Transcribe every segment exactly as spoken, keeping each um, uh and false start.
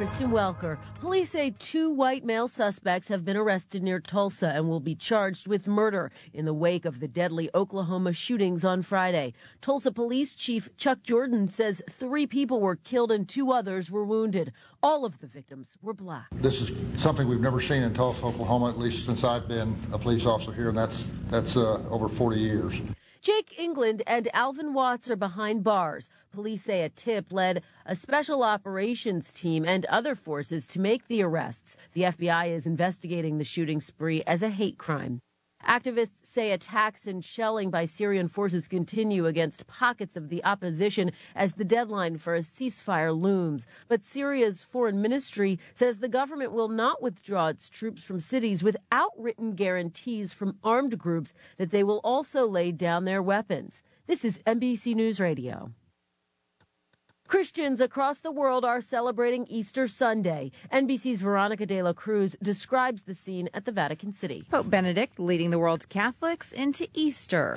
Kristen Welker. Police say two white male suspects have been arrested near Tulsa and will be charged with murder in the wake of the deadly Oklahoma shootings on Friday. Tulsa Police Chief Chuck Jordan says three people were killed and two others were wounded. All of the victims were black. This is something we've never seen in Tulsa, Oklahoma, at least since I've been a police officer here, and that's, that's uh, over forty years. Jake England and Alvin Watts are behind bars. Police say a tip led a special operations team and other forces to make the arrests. The F B I is investigating the shooting spree as a hate crime. Activists say attacks and shelling by Syrian forces continue against pockets of the opposition as the deadline for a ceasefire looms. But Syria's foreign ministry says the government will not withdraw its troops from cities without written guarantees from armed groups that they will also lay down their weapons. This is N B C News Radio. Christians across the world are celebrating Easter Sunday. N B C's Veronica de la Cruz describes the scene at the Vatican City. Pope Benedict leading the world's Catholics into Easter.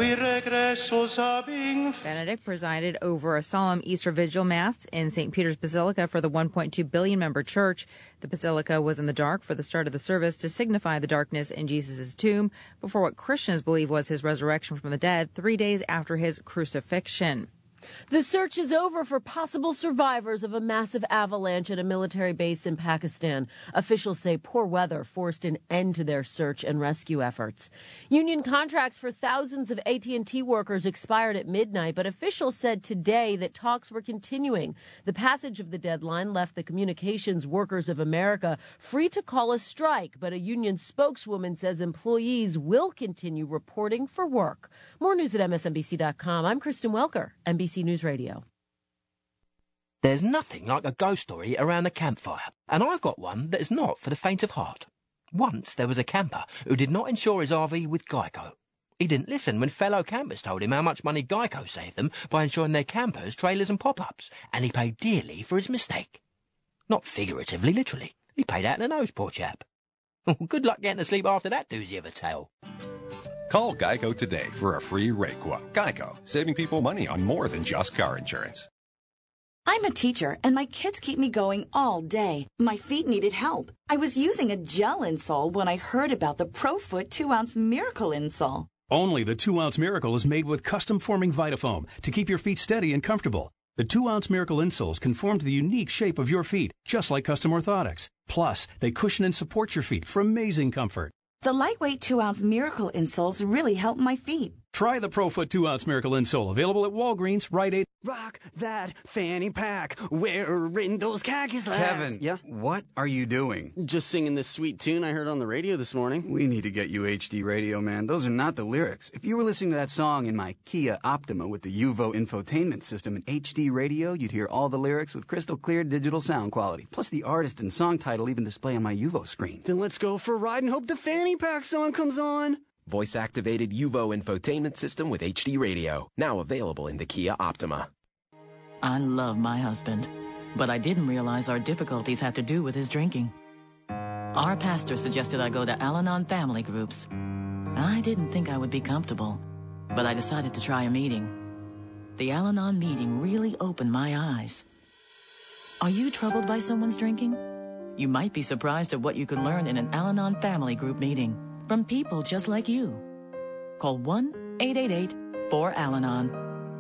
Benedict presided over a solemn Easter Vigil Mass in Saint Peter's Basilica for the one point two billion member church. The basilica was in the dark for the start of the service to signify the darkness in Jesus' tomb before what Christians believe was his resurrection from the dead three days after his crucifixion. The search is over for possible survivors of a massive avalanche at a military base in Pakistan. Officials say poor weather forced an end to their search and rescue efforts. Union contracts for thousands of A T and T workers expired at midnight, but officials said today that talks were continuing. The passage of the deadline left the Communications Workers of America free to call a strike, but a union spokeswoman says employees will continue reporting for work. More news at M S N B C dot com. I'm Kristen Welker, N B C News Radio. There's nothing like a ghost story around the campfire, and I've got one that is not for the faint of heart. Once there was a camper who did not insure his R V with Geico. He didn't listen when fellow campers told him how much money Geico saved them by insuring their campers, trailers and pop-ups, and he paid dearly for his mistake. Not figuratively, literally. He paid out the nose, poor chap. Good luck getting to sleep after that doozy of a tale. Call Geico today for a free rate quote. Geico, saving people money on more than just car insurance. I'm a teacher, and my kids keep me going all day. My feet needed help. I was using a gel insole when I heard about the ProFoot two ounce Miracle insole. Only the two ounce Miracle is made with custom-forming Vitafoam to keep your feet steady and comfortable. The two ounce Miracle insoles conform to the unique shape of your feet, just like custom orthotics. Plus, they cushion and support your feet for amazing comfort. The lightweight two ounce Miracle insoles really help my feet. Try the ProFoot two ounce Miracle insole, available at Walgreens, Rite Aid. Rock that fanny pack, wearing those khaki slacks. Kevin, yeah? What are you doing? Just singing this sweet tune I heard on the radio this morning. We need to get you H D radio, man. Those are not the lyrics. If you were listening to that song in my Kia Optima with the Uvo infotainment system in H D radio, you'd hear all the lyrics with crystal clear digital sound quality. Plus the artist and song title even display on my Uvo screen. Then let's go for a ride and hope the fanny pack song comes on. Voice-activated Uvo infotainment system with H D radio. Now available in the Kia Optima. I love my husband, but I didn't realize our difficulties had to do with his drinking. Our pastor suggested I go to Al-Anon family groups. I didn't think I would be comfortable, but I decided to try a meeting. The Al-Anon meeting really opened my eyes. Are you troubled by someone's drinking? You might be surprised at what you could learn in an Al-Anon family group meeting from people just like you. Call one eight eight eight four Al Anon.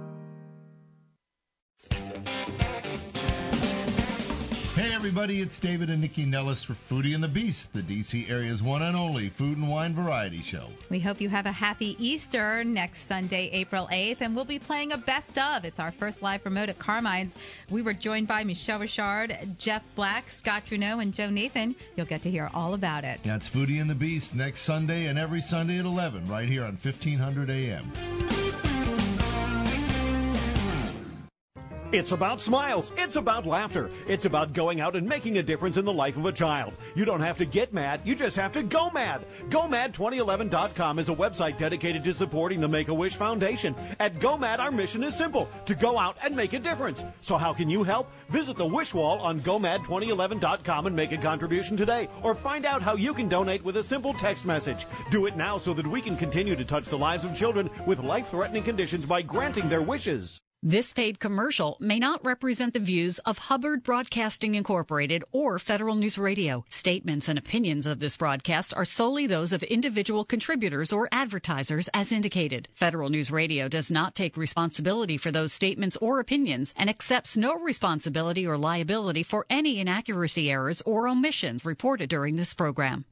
Hey everybody, it's David and Nikki Nellis for Foodie and the Beast, the D C area's one and only food and wine variety show. We hope you have a happy Easter next Sunday, April eighth, and we'll be playing a best of. It's our first live remote at Carmine's. We were joined by Michelle Richard, Jeff Black, Scott Truneau, and Joe Nathan. You'll get to hear all about it. That's Foodie and the Beast next Sunday and every Sunday at eleven, right here on fifteen hundred A M. It's about smiles. It's about laughter. It's about going out and making a difference in the life of a child. You don't have to get mad. You just have to go mad. Go Mad twenty eleven dot com is a website dedicated to supporting the Make-A-Wish Foundation. At Go Mad, our mission is simple, to go out and make a difference. So how can you help? Visit the Wish Wall on Go Mad twenty eleven dot com and make a contribution today. Or find out how you can donate with a simple text message. Do it now so that we can continue to touch the lives of children with life-threatening conditions by granting their wishes. This paid commercial may not represent the views of Hubbard Broadcasting Incorporated or Federal News Radio. Statements and opinions of this broadcast are solely those of individual contributors or advertisers as indicated. Federal News Radio does not take responsibility for those statements or opinions and accepts no responsibility or liability for any inaccuracy, errors, or omissions reported during this program.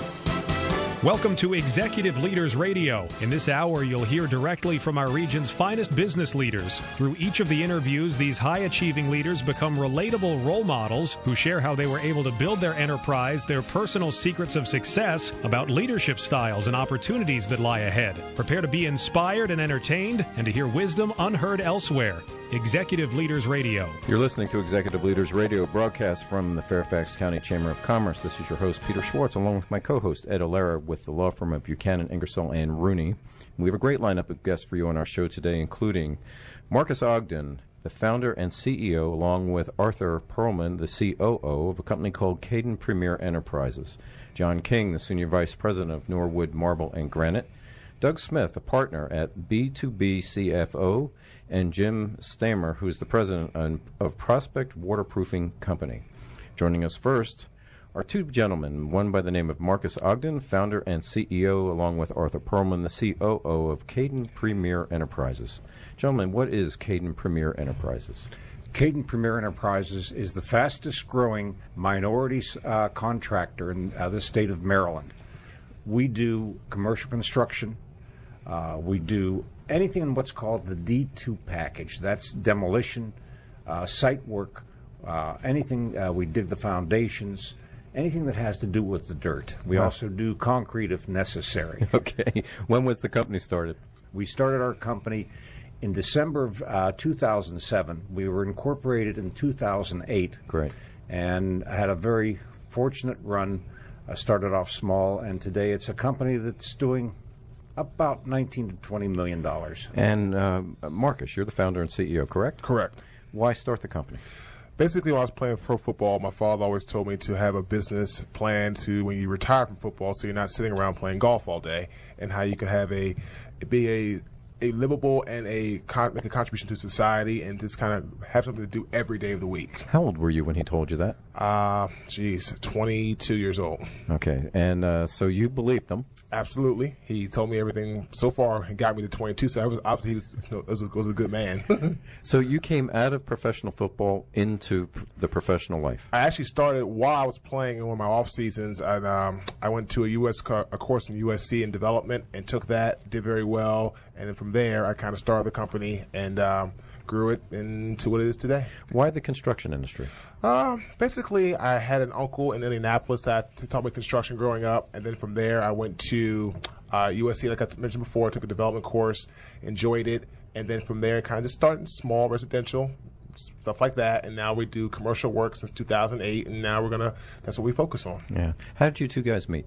Welcome to Executive Leaders Radio. In this hour, you'll hear directly from our region's finest business leaders. Through each of the interviews, these high-achieving leaders become relatable role models who share how they were able to build their enterprise, their personal secrets of success, about leadership styles and opportunities that lie ahead. Prepare to be inspired and entertained and to hear wisdom unheard elsewhere. Executive Leaders Radio. You're listening to Executive Leaders Radio, broadcast from the Fairfax County Chamber of Commerce. This is your host, Peter Schwartz, along with my co-host, Ed O'Lara, with the law firm of Buchanan, Ingersoll, and Rooney. We have a great lineup of guests for you on our show today, including Marcus Ogden, the founder and C E O, along with Arthur Perlman, the C O O of a company called Kadin Premier Enterprises. John King, the Senior Vice President of Norwood Marble and Granite. Doug Smith, a partner at B two B C F O, and Jim Stammer, who is the president of Prospect Waterproofing Company. Joining us first are two gentlemen, one by the name of Marcus Ogden, founder and C E O, along with Arthur Perlman, the C O O of Kadin Premier Enterprises. Gentlemen, what is Kadin Premier Enterprises? Kadin Premier Enterprises is the fastest growing minority uh, contractor in uh, the state of Maryland. We do commercial construction. Uh, we do anything in what's called the D two package. That's demolition, uh, site work, uh, anything, uh, we dig the foundations, anything that has to do with the dirt. We Wow. also do concrete if necessary. Okay. When was the company started? We started our company in December of uh, two thousand seven. We were incorporated in two thousand eight. Great. And had a very fortunate run. Uh, started off small, and today it's a company that's doing about nineteen to twenty million dollars. And uh, Marcus, you're the founder and C E O, correct? Correct. Why start the company? Basically, when I was playing pro football, my father always told me to have a business plan to when you retire from football, so you're not sitting around playing golf all day, and how you can have a be a a livable and a con- make a contribution to society, and just kind of have something to do every day of the week. How old were you when he told you that? Uh, geez, twenty-two years old. Okay, and uh, so you believed him? Absolutely. He told me everything so far and got me to twenty-two, so I was obviously he was, you know, was, was a good man. So you came out of professional football into pr- the professional life? I actually started while I was playing in one of my off seasons, and um, I went to a U S co- a course in U S C in development and took that, did very well, and then from there I kind of started the company and um, grew it into what it is today. Why the construction industry? Um, basically, I had an uncle in Indianapolis that taught me construction growing up, and then from there I went to uh, U S C, like I mentioned before. I took a development course, enjoyed it, and then from there kind of just started small residential, stuff like that, and now we do commercial work since two thousand eight, and now we're going to, that's what we focus on. Yeah. How did you two guys meet?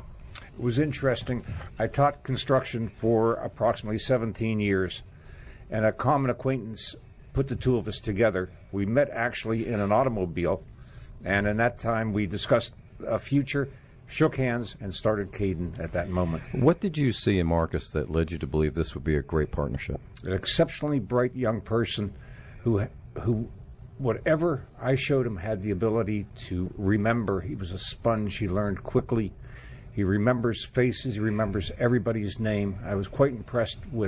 It was interesting. I taught construction for approximately seventeen years, and a common acquaintance put the two of us together. We met actually in an automobile, and in that time we discussed a future, shook hands, and started Kadin at that moment. What did you see in Marcus that led you to believe this would be a great partnership? An exceptionally bright young person who, who, whatever I showed him, had the ability to remember. He was a sponge. He learned quickly. He remembers faces. He remembers everybody's name. I was quite impressed with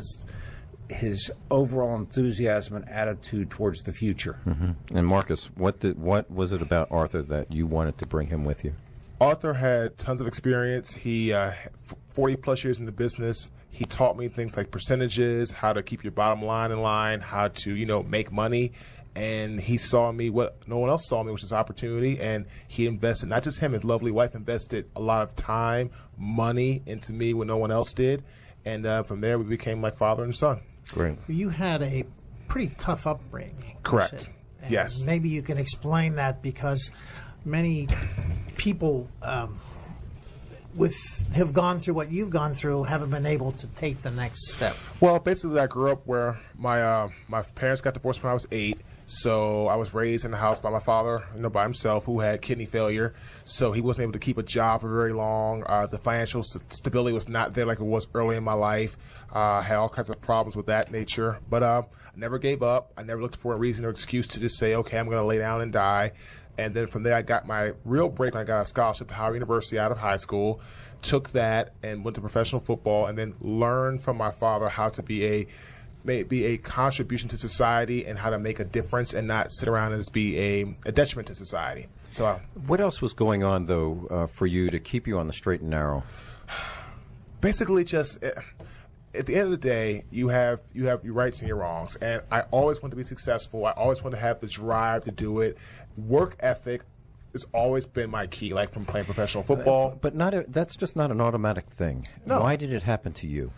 his overall enthusiasm and attitude towards the future. Mm-hmm. And Marcus, what did what was it about Arthur that you wanted to bring him with you? Arthur had tons of experience. He uh, forty plus years in the business. He taught me things like percentages, how to keep your bottom line in line, how to, you know, make money. And he saw me what no one else saw me, which is opportunity. And he invested, not just him, his lovely wife invested a lot of time, money into me when no one else did. And uh, from there, we became like father and son. Great. You had a pretty tough upbringing. Correct. And yes. Maybe you can explain that, because many people um, with have gone through what you've gone through, haven't been able to take the next step? Well, basically, I grew up where my uh, my parents got divorced when I was eight. So I was raised in the house by my father, you know, by himself, who had kidney failure. So he wasn't able to keep a job for very long. Uh, the financial st- stability was not there like it was early in my life. Uh, I had all kinds of problems with that nature. But uh, I never gave up. I never looked for a reason or excuse to just say, okay, I'm going to lay down and die. And then from there, I got my real break when I got a scholarship to Howard University out of high school. Took that and went to professional football, and then learned from my father how to be a may be a contribution to society and how to make a difference and not sit around and just be a, a detriment to society. So, uh, what else was going on, though, uh, for you to keep you on the straight and narrow? Basically, just uh, at the end of the day, you have you have your rights and your wrongs. And I always want to be successful. I always want to have the drive to do it. Work ethic has always been my key, like from playing professional football. Uh, but not a, that's just not an automatic thing. No. Why did it happen to you?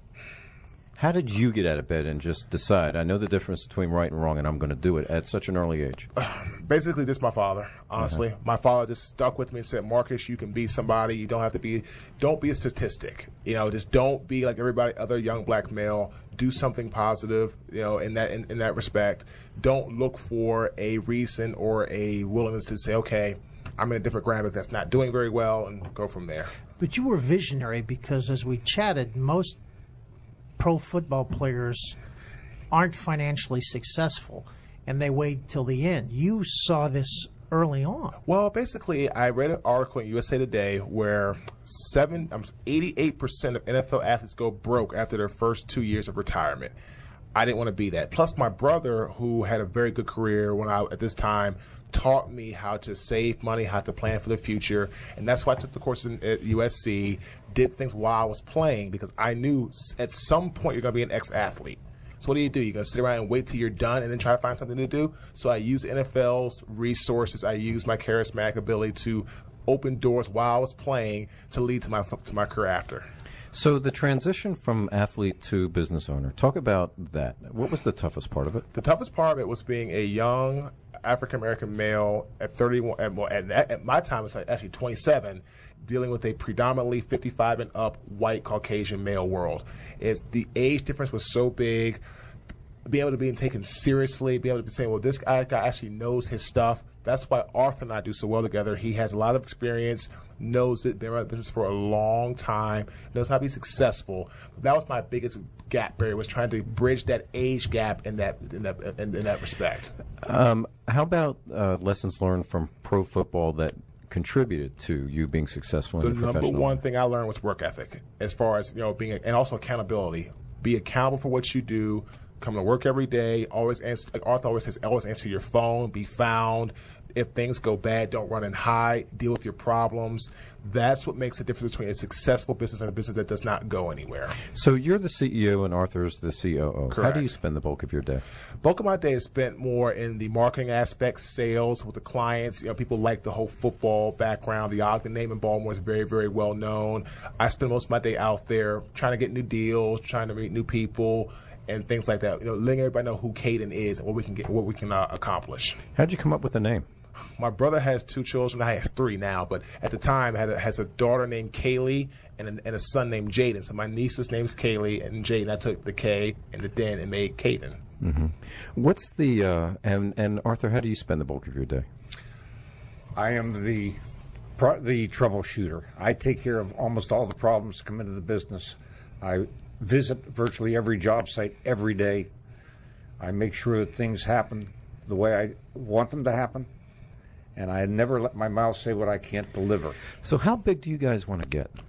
How did you get out of bed and just decide, I know the difference between right and wrong, and I'm going to do it at such an early age? Basically, just my father, honestly. Uh-huh. My father just stuck with me and said, Marcus, you can be somebody. You don't have to be, don't be a statistic. You know, just don't be like everybody, other young black male. Do something positive, you know, in that, in, in that respect. Don't look for a reason or a willingness to say, okay, I'm in a different graphic that's not doing very well, and go from there. But you were visionary because, as we chatted, most pro football players aren't financially successful, and they wait till the end. You saw this early on. Well, basically, I read an article in U S A Today where seven, um, eighty-eight percent of N F L athletes go broke after their first two years of retirement. I didn't want to be that. Plus, my brother, who had a very good career when I at this time, taught me how to save money, how to plan for the future, and that's why I took the course in, at U S C, did things while I was playing, because I knew at some point you're going to be an ex-athlete. So what do you do? You're going to sit around and wait till you're done and then try to find something to do? So I used N F L's resources. I used my charismatic ability to open doors while I was playing to lead to my to my career after. So the transition from athlete to business owner, talk about that. What was the toughest part of it? The toughest part of it was being a young African-American male at thirty-one, at, well, at, at my time it was actually twenty-seven, dealing with a predominantly fifty-five and up white Caucasian male world. It's, the age difference was so big. Being able to be taken seriously, being able to be saying, well, this guy, guy actually knows his stuff. That's why Arthur and I do so well together. He has a lot of experience, knows it, been around the business for a long time, knows how to be successful. That was my biggest gap barrier, was trying to bridge that age gap in that in that in, in that respect. Um, how about uh, lessons learned from pro football that contributed to you being successful The in the number professional? one thing I learned was work ethic, as far as, you know, being, and also accountability. Be accountable for what you do. Come to work every day. Always answer, like Arthur always says, always answer your phone. Be found. If things go bad, don't run and hide. Deal with your problems. That's what makes the difference between a successful business and a business that does not go anywhere. So you're the C E O and Arthur's the C O O. Correct. How do you spend the bulk of your day? Bulk of my day is spent more in the marketing aspect, sales with the clients. You know, people like the whole football background. The Ogden name in Baltimore is very, very well known. I spend most of my day out there trying to get new deals, trying to meet new people, and things like that. You know, letting everybody know who Caden is and what we can get, what we can uh, accomplish. How'd you come up with the name? My brother has two children. I have three now, but at the time had a, has a daughter named Kaylee and, an, and a son named Jaden. So my niece's name is Kaylee, and Jaden, I took the K and the den and made Caden. Mm-hmm. What's the uh, and and Arthur? How do you spend the bulk of your day? I am the pro- the troubleshooter. I take care of almost all the problems that come into the business. I visit virtually every job site every day. I make sure that things happen the way I want them to happen, and I never let my mouth say what I can't deliver. So how big do you guys want to get?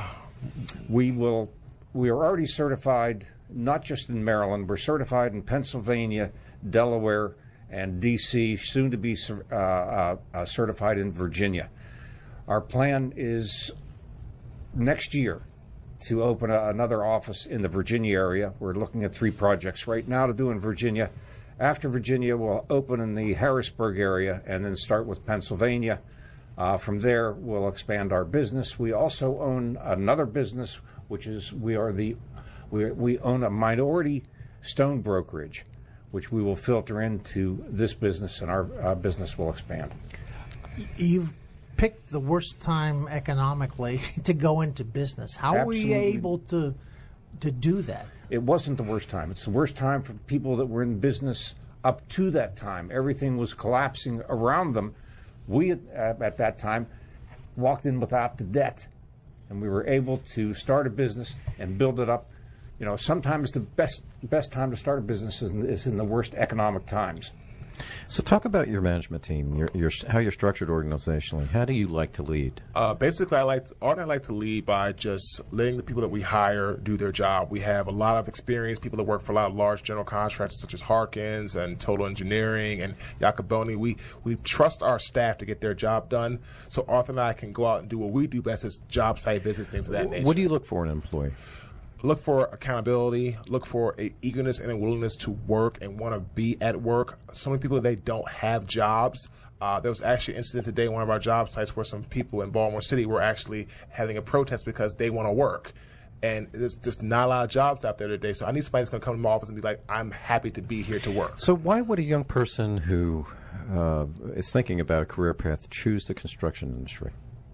We will. We are already certified, not just in Maryland. We're certified in Pennsylvania, Delaware, and D C, soon to be uh, uh, uh, certified in Virginia. Our plan is next year to open a, another office in the Virginia area. We're looking at three projects right now to do in Virginia. After Virginia, we'll open in the Harrisburg area and then start with Pennsylvania. Uh, from there, we'll expand our business. We also own another business, which is we are the we, we own a minority stone brokerage, which we will filter into this business, and our uh, business will expand. You've picked the worst time economically to go into business. How Absolutely. were you able to to do that? It wasn't the worst time. It's the worst time for people that were in business up to that time. Everything was collapsing around them. We, at, at that time, walked in without the debt, and we were able to start a business and build it up. You know, sometimes the best best time to start a business is in, is in the worst economic times. So talk about your management team, your, your, how you're structured organizationally. How do you like to lead? Uh, basically, I like to, I like to lead by just letting the people that we hire do their job. We have a lot of experienced people that work for a lot of large general contractors such as Harkins and Total Engineering and Jacoboni. We we trust our staff to get their job done, so Arthur and I can go out and do what we do best, is job site visits, things of that nature. What do you look for in an employee? Look for accountability, look for a eagerness and a willingness to work and want to be at work. So many people, they don't have jobs. Uh, there was actually an incident today at one of our job sites where some people in Baltimore City were actually having a protest because they want to work. And there's just not a lot of jobs out there today. So I need somebody that's going to come to my office and be like, I'm happy to be here to work. So why would a young person who uh, is thinking about a career path choose the construction industry?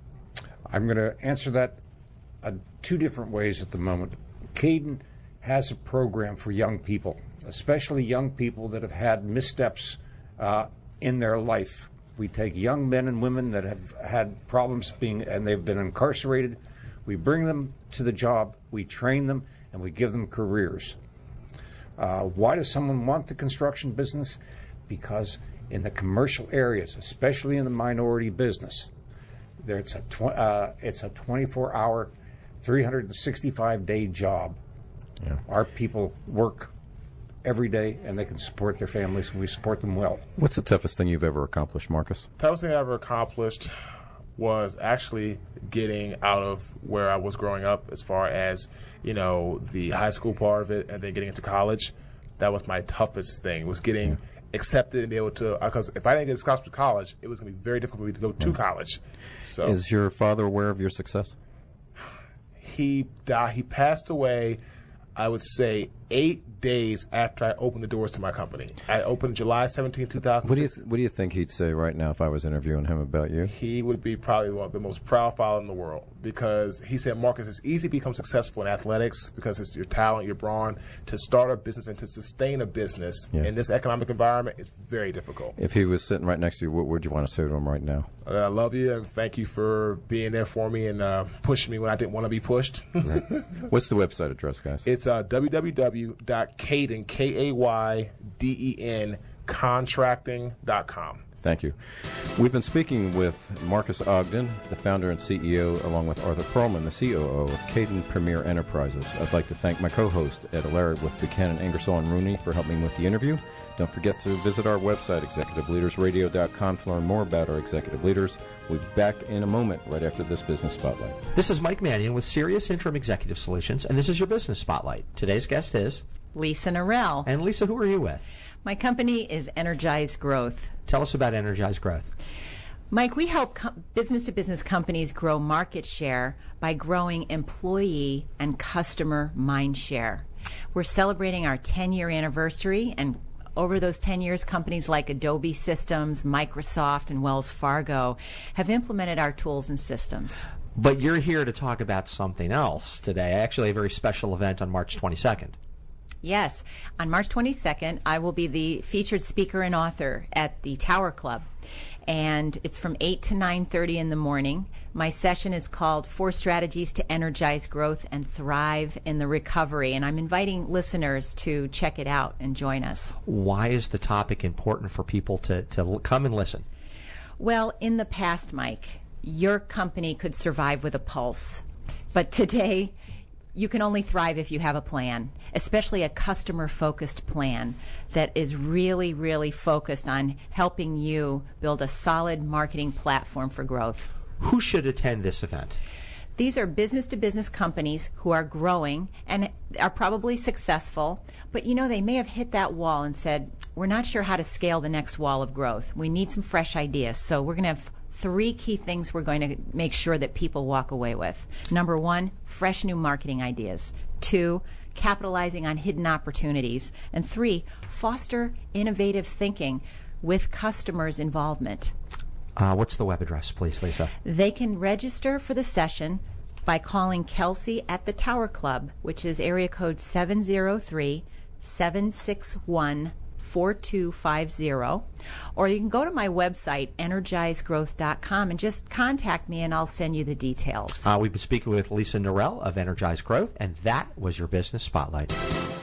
I'm going to answer that uh, two different ways at the moment. Kadant has a program for young people, especially young people that have had missteps uh, in their life. We take young men and women that have had problems being, and they've been incarcerated. We bring them to the job, we train them, and we give them careers. Uh, why does someone want the construction business? Because in the commercial areas, especially in the minority business, there it's a tw- uh, it's a twenty-four hour, three hundred sixty-five day job. Yeah. Our people work every day, and they can support their families, and we support them well. What's the toughest thing you've ever accomplished, Marcus? The toughest thing I ever accomplished was actually getting out of where I was growing up, as far as, you know, the high school part of it, and then getting into college. That was my toughest thing, was getting yeah. accepted and be able to, because if I didn't get accepted to college, it was going to be very difficult for me to go to yeah. college. So, is your father aware of your success? He died. He passed away, I would say, eight days after I opened the doors to my company. I opened July seventeenth, two thousand six. What do you th- What do you think he'd say right now if I was interviewing him about you? He would be probably one of the most proud father in the world, because he said, Marcus, it's easy to become successful in athletics because it's your talent, your brawn. To start a business and to sustain a business yeah. in this economic environment is very difficult. If he was sitting right next to you, what would you want to say to him right now? Uh, I love you, and thank you for being there for me and uh, pushing me when I didn't want to be pushed. Right. What's the website address, guys? It's uh, w w w dot Kayden, K A Y D E N, contracting dot com. Thank you. We've been speaking with Marcus Ogden, the founder and C E O, along with Arthur Perlman, the C O O of Kadant Premier Enterprises. I'd like to thank my co-host, Ed Alaric with Buchanan, Ingersoll, and Rooney, for helping me with the interview. Don't forget to visit our website, executive leaders radio dot com, to learn more about our executive leaders. We'll be back in a moment right after this Business Spotlight. This is Mike Mannion with Sirius Interim Executive Solutions, and this is your Business Spotlight. Today's guest is Lisa Norell. And Lisa, who are you with? My company is Energize Growth. Tell us about Energize Growth. Mike, we help co- business-to-business companies grow market share by growing employee and customer mind share. We're celebrating our ten-year anniversary, and over those ten years, companies like Adobe Systems, Microsoft, and Wells Fargo have implemented our tools and systems. But you're here to talk about something else today, actually a very special event on March twenty-second. Yes. On March twenty-second, I will be the featured speaker and author at the Tower Club. And it's from eight to nine thirty in the morning. My session is called Four Strategies to Energize Growth and Thrive in the Recovery. And I'm inviting listeners to check it out and join us. Why is the topic important for people to, to come and listen? Well, in the past, Mike, your company could survive with a pulse. But today, you can only thrive if you have a plan, especially a customer-focused plan that is really, really focused on helping you build a solid marketing platform for growth. Who should attend this event? These are business-to-business companies who are growing and are probably successful, but you know, they may have hit that wall and said, we're not sure how to scale the next wall of growth. We need some fresh ideas. So we're going to have three key things we're going to make sure that people walk away with. Number one, fresh new marketing ideas. Two, capitalizing on hidden opportunities. And three, foster innovative thinking with customers' involvement. Uh, what's the web address, please, Lisa? They can register for the session by calling Kelsey at the Tower Club, which is area code seven zero three, seven six one, four two five zero. Or you can go to my website, energize growth dot com, and just contact me and I'll send you the details. Uh, we've been speaking with Lisa Norell of Energize Growth, and that was your Business Spotlight.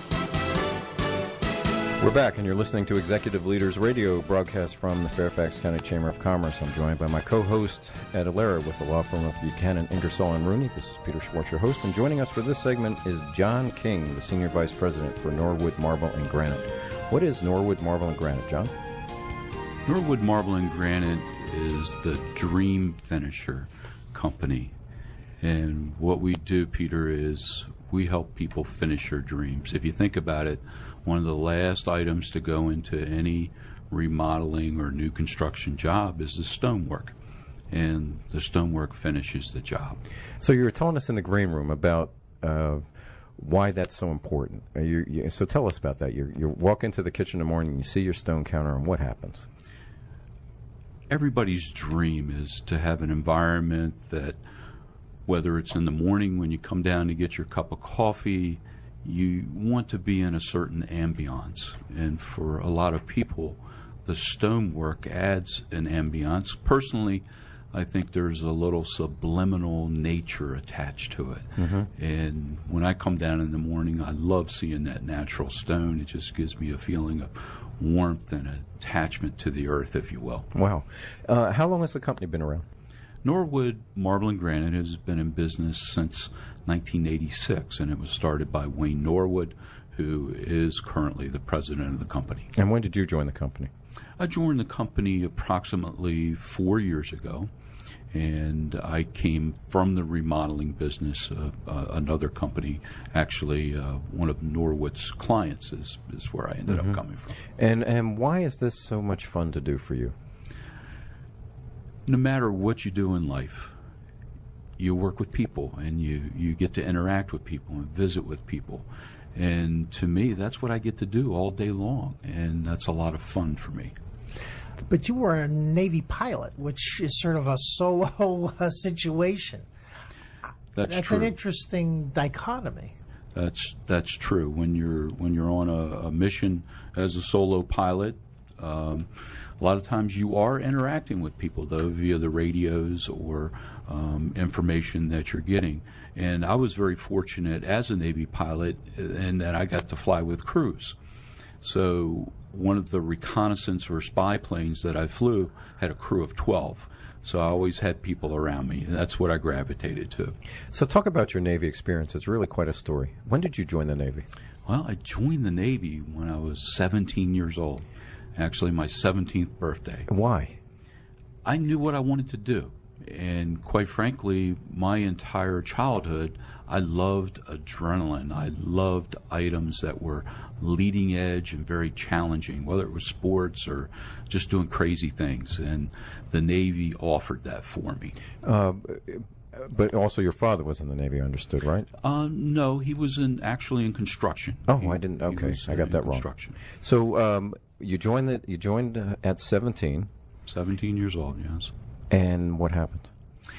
We're back, and you're listening to Executive Leaders Radio, broadcast from the Fairfax County Chamber of Commerce. I'm joined by my co-host, Ed Alera, with the law firm of Buchanan, Ingersoll and Rooney. This is Peter Schwartz, your host, and joining us for this segment is John King, the Senior Vice President for Norwood Marble and Granite. What is Norwood Marble and Granite, John? Norwood Marble and Granite is the dream finisher company. And what we do, Peter, is we help people finish their dreams. If you think about it, one of the last items to go into any remodeling or new construction job is the stonework. And the stonework finishes the job. So you were telling us in the green room about uh, why that's so important. Uh, you, you, so tell us about that. You you walk into the kitchen in the morning, you see your stone counter, and what happens? Everybody's dream is to have an environment that, whether it's in the morning when you come down to get your cup of coffee, you want to be in a certain ambiance. And for a lot of people, the stonework adds an ambiance. Personally, I think there's a little subliminal nature attached to it. Mm-hmm. And when I come down in the morning, I love seeing that natural stone. It just gives me a feeling of warmth and attachment to the earth, if you will. Wow. Uh, how long has the company been around? Norwood Marble and Granite has been in business since nineteen eighty-six, and it was started by Wayne Norwood, who is currently the president of the company. And when did you join the company? I joined the company approximately four years ago, and I came from the remodeling business. Uh, uh, another company, actually, uh, one of Norwood's clients is, is where I ended mm-hmm. up coming from. And and why is this so much fun to do for you? No matter what you do in life, you work with people, and you, you get to interact with people and visit with people. And to me, that's what I get to do all day long, and that's a lot of fun for me. But you were a Navy pilot, which is sort of a solo uh, situation. That's, that's true. an interesting dichotomy. That's that's true. When you're when you're on a, a mission as a solo pilot, um, a lot of times you are interacting with people, though, via the radios or um, information that you're getting. And I was very fortunate as a Navy pilot in that I got to fly with crews. So one of the reconnaissance or spy planes that I flew had a crew of twelve. So I always had people around me, and that's what I gravitated to. So talk about your Navy experience. It's really quite a story. When did you join the Navy? Well, I joined the Navy when I was seventeen years old. Actually, my seventeenth birthday. Why? I knew what I wanted to do. And quite frankly, my entire childhood, I loved adrenaline. I loved items that were leading edge and very challenging, whether it was sports or just doing crazy things. And the Navy offered that for me. Uh, but also your father was in the Navy, I understood, right? Uh, no, he was in actually in construction. Oh, he, I didn't. Okay, was, I got uh, that wrong. Construction. So um, you joined the, you joined uh, at seventeen. seventeen years old, yes. And what happened?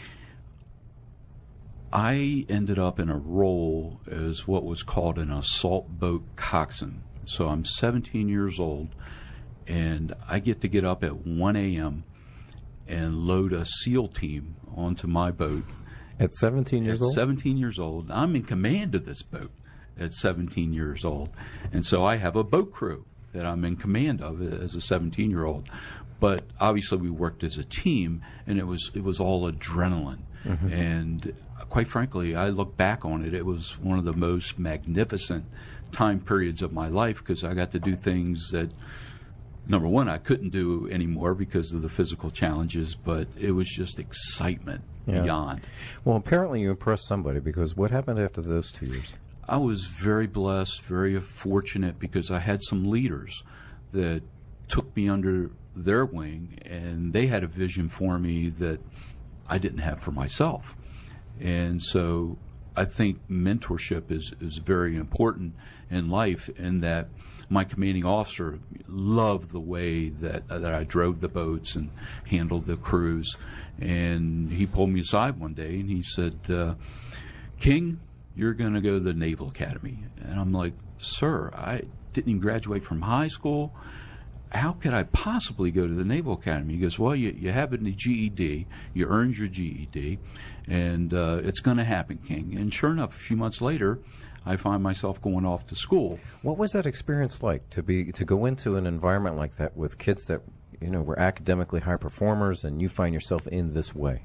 I ended up in a role as what was called an assault boat coxswain. So I'm seventeen years old, and I get to get up at one a.m. and load a SEAL team onto my boat. At seventeen years at old? seventeen years old. I'm in command of this boat at seventeen years old. And so I have a boat crew that I'm in command of as a seventeen-year-old. But obviously we worked as a team, and it was it was all adrenaline. Mm-hmm. And quite frankly, I look back on it, it was one of the most magnificent time periods of my life because I got to do things that, number one, I couldn't do anymore because of the physical challenges, but it was just excitement yeah. beyond. Well, apparently you impressed somebody, because what happened after those two years? I was very blessed, very fortunate, because I had some leaders that took me under their wing, and they had a vision for me that I didn't have for myself. And so I think mentorship is, is very important in life, in that my commanding officer loved the way that uh, that I drove the boats and handled the crews. And he pulled me aside one day and he said, uh, King, you're going to go to the Naval Academy. And I'm like, sir, I didn't even graduate from high school. How could I possibly go to the Naval Academy? He goes, well, you, you have it in the G E D. You earned your G E D, and uh, it's going to happen, King. And sure enough, a few months later, I find myself going off to school. What was that experience like, to be to go into an environment like that with kids that, you know, were academically high performers, and you find yourself in this way?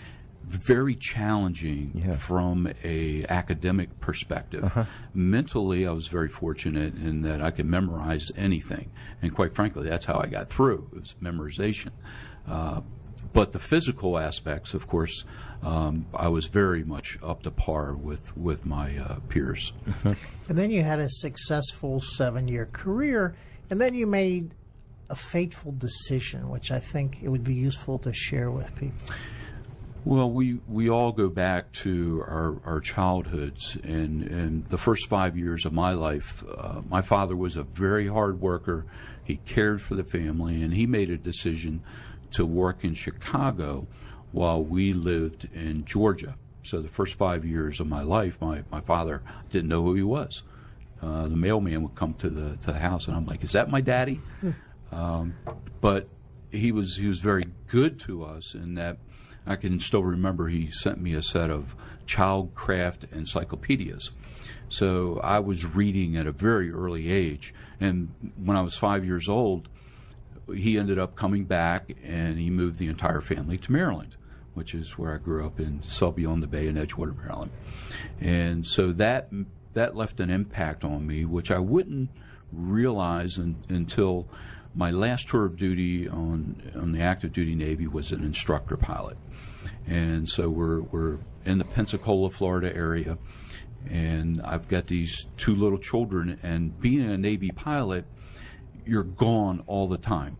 Very challenging Yeah. from a academic perspective. Uh-huh. Mentally, I was very fortunate in that I could memorize anything, and quite frankly, that's how I got through. It was memorization. Uh, but the physical aspects, of course, um, I was very much up to par with with my uh, peers. And then you had a successful seven-year career, and then you made a fateful decision, which I think it would be useful to share with people. Well, we, we all go back to our, our childhoods, and, and the first five years of my life, uh, my father was a very hard worker. He cared for the family, and he made a decision to work in Chicago while we lived in Georgia. So the first five years of my life, my, my father didn't know who he was. Uh, the mailman would come to the to the house, and I'm like, "Is that my daddy?" um, but he was he was very good to us in that. I can still remember he sent me a set of Childcraft encyclopedias. So I was reading at a very early age. And when I was five years old, he ended up coming back and he moved the entire family to Maryland, which is where I grew up in Selby on the Bay in Edgewater, Maryland. And so that that left an impact on me, which I wouldn't realize in, until my last tour of duty on on the active duty Navy was an instructor pilot. And so we're we're in the Pensacola, Florida area, and I've got these two little children, and being a Navy pilot, you're gone all the time.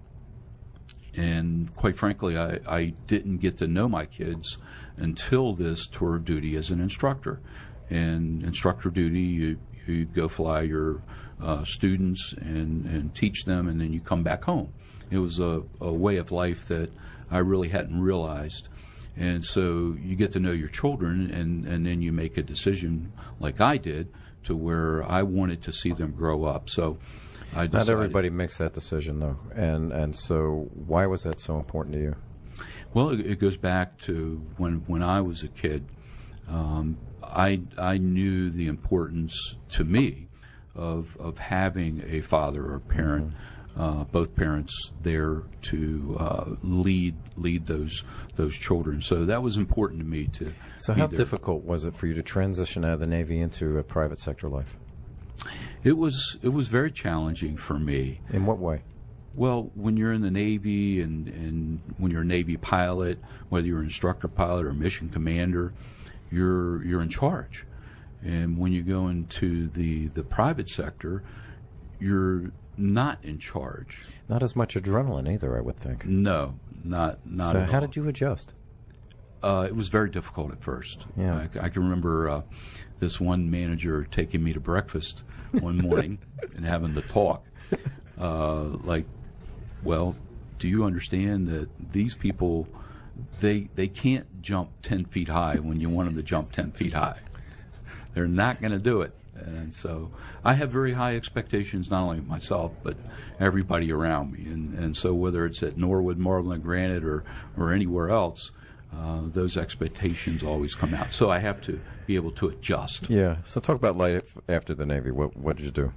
And quite frankly, I, I didn't get to know my kids until this tour of duty as an instructor. And instructor duty, you, you go fly your uh, students and, and teach them, and then you come back home. It was a, a way of life that I really hadn't realized. And so you get to know your children, and, and then you make a decision, like I did, to where I wanted to see them grow up. So I decided. Not everybody makes that decision, though. And and so why was that so important to you? Well, it, it goes back to when when I was a kid. Um, I I knew the importance to me of of having a father or parent. Mm-hmm. Uh, both parents there to uh, lead lead those those children. So that was important to me to. So how difficult was it for you to transition out of the Navy into a private sector life? It was it was very challenging for me. In what way? Well, when you're in the Navy and, and when you're a Navy pilot, whether you're an instructor pilot or mission commander, you're you're in charge. And when you go into the, the private sector, you're not in charge. Not as much adrenaline either, I would think. No, not not. So at how all. did you adjust? Uh, it was very difficult at first. Yeah. I, I can remember uh, this one manager taking me to breakfast one morning and having the talk. Uh, like, well, do you understand that these people, they they can't jump ten feet high when you want them to jump ten feet high. They're not going to do it. And so I have very high expectations, not only of myself, but everybody around me. And, and so whether it's at Norwood, Marble and Granite, or, or anywhere else, uh, those expectations always come out. So I have to be able to adjust. Yeah. So talk about life after the Navy. What what did you do?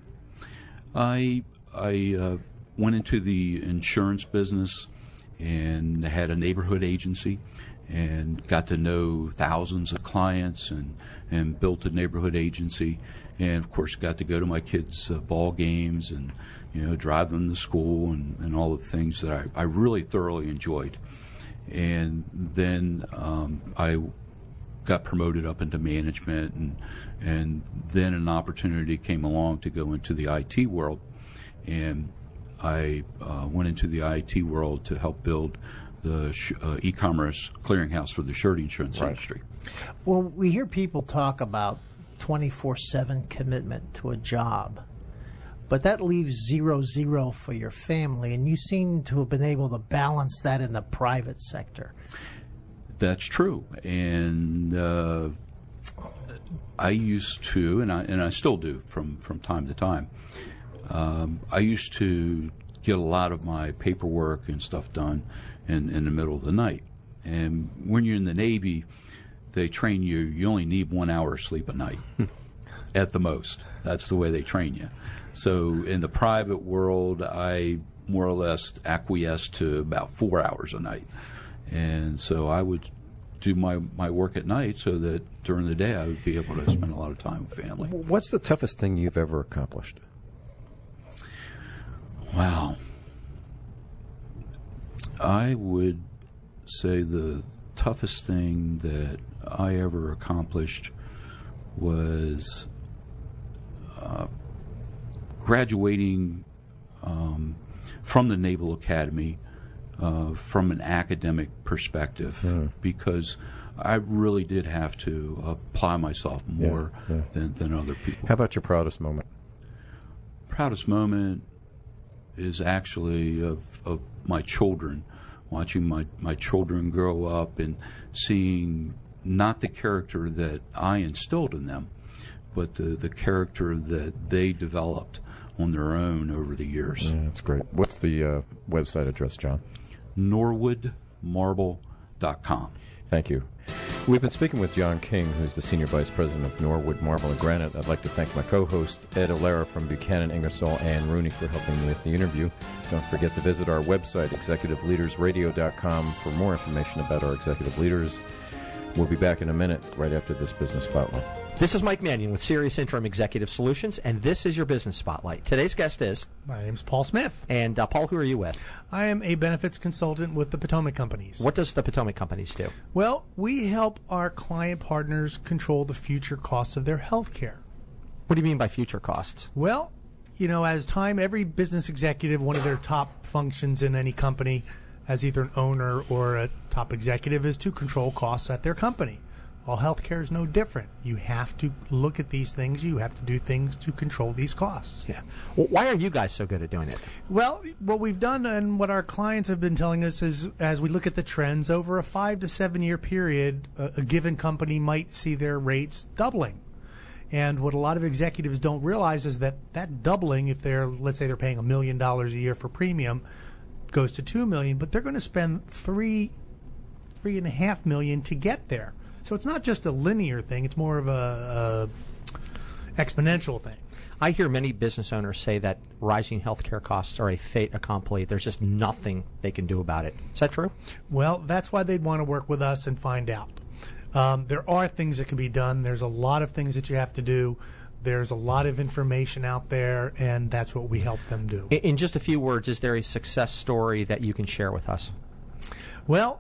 I I uh, went into the insurance business and had a neighborhood agency and got to know thousands of clients and, and built a neighborhood agency. And, of course, got to go to my kids' uh, ball games and, you know, drive them to school and, and all the things that I, I really thoroughly enjoyed. And then um, I got promoted up into management, and and then an opportunity came along to go into the I T world. And I uh, went into the I T world to help build the sh- uh, e-commerce clearinghouse for the surety insurance Right. industry. Well, we hear people talk about twenty-four seven commitment to a job, but that leaves zero zero for your family, and you seem to have been able to balance that in the private sector. That's true, and uh, I used to, and I and I still do from, from time to time. Um, I used to get a lot of my paperwork and stuff done in, in the middle of the night. And when you're in the Navy, they train you, you only need one hour of sleep a night at the most. That's the way they train you. So in the private world, I more or less acquiesced to about four hours a night. And so I would do my, my work at night so that during the day I would be able to spend a lot of time with family. What's the toughest thing you've ever accomplished? Wow. I would say the toughest thing that I ever accomplished was uh, graduating um, from the Naval Academy uh, from an academic perspective, Mm. because I really did have to apply myself more Yeah, yeah. Than, than other people. How about your proudest moment? Proudest moment is actually of, of my children, watching my, my children grow up and seeing not the character that I instilled in them, but the, the character that they developed on their own over the years. Yeah, that's great. What's the uh, website address, John? Norwood Marble dot com. Thank you. We've been speaking with John King, who's the Senior Vice President of Norwood Marble and Granite. I'd like to thank my co-host, Ed Alara from Buchanan, Ingersoll, and Rooney for helping me with the interview. Don't forget to visit our website, executive leaders radio dot com, for more information about our executive leaders. We'll be back in a minute, right after this Business Spotlight. This is Mike Mannion with Sirius Interim Executive Solutions, and this is your Business Spotlight. Today's guest is... My name's Paul Smith. And uh, Paul, who are you with? I am a benefits consultant with the Potomac Companies. What does the Potomac Companies do? Well, we help our client partners control the future costs of their health care. What do you mean by future costs? Well, you know, as time, every business executive, one of their top functions in any company, as either an owner or a top executive, is to control costs at their company. Well, healthcare is no different. You have to look at these things. You have to do things to control these costs. Yeah. Well, why are you guys so good at doing it? Well, what we've done and what our clients have been telling us is, as we look at the trends, over a five to seven year period, a, a given company might see their rates doubling. And what a lot of executives don't realize is that that doubling, if they're, let's say they're paying a million dollars a year for premium, goes to two million, but they're going to spend three, three and a half million to get there. So it's not just a linear thing; it's more of a, a exponential thing. I hear many business owners say that rising healthcare costs are a fait accompli. There's just nothing they can do about it. Is that true? Well, that's why they'd want to work with us and find out. Um, there are things that can be done. There's a lot of things that you have to do. There's a lot of information out there, and that's what we help them do. In, in just a few words, is there a success story that you can share with us? Well,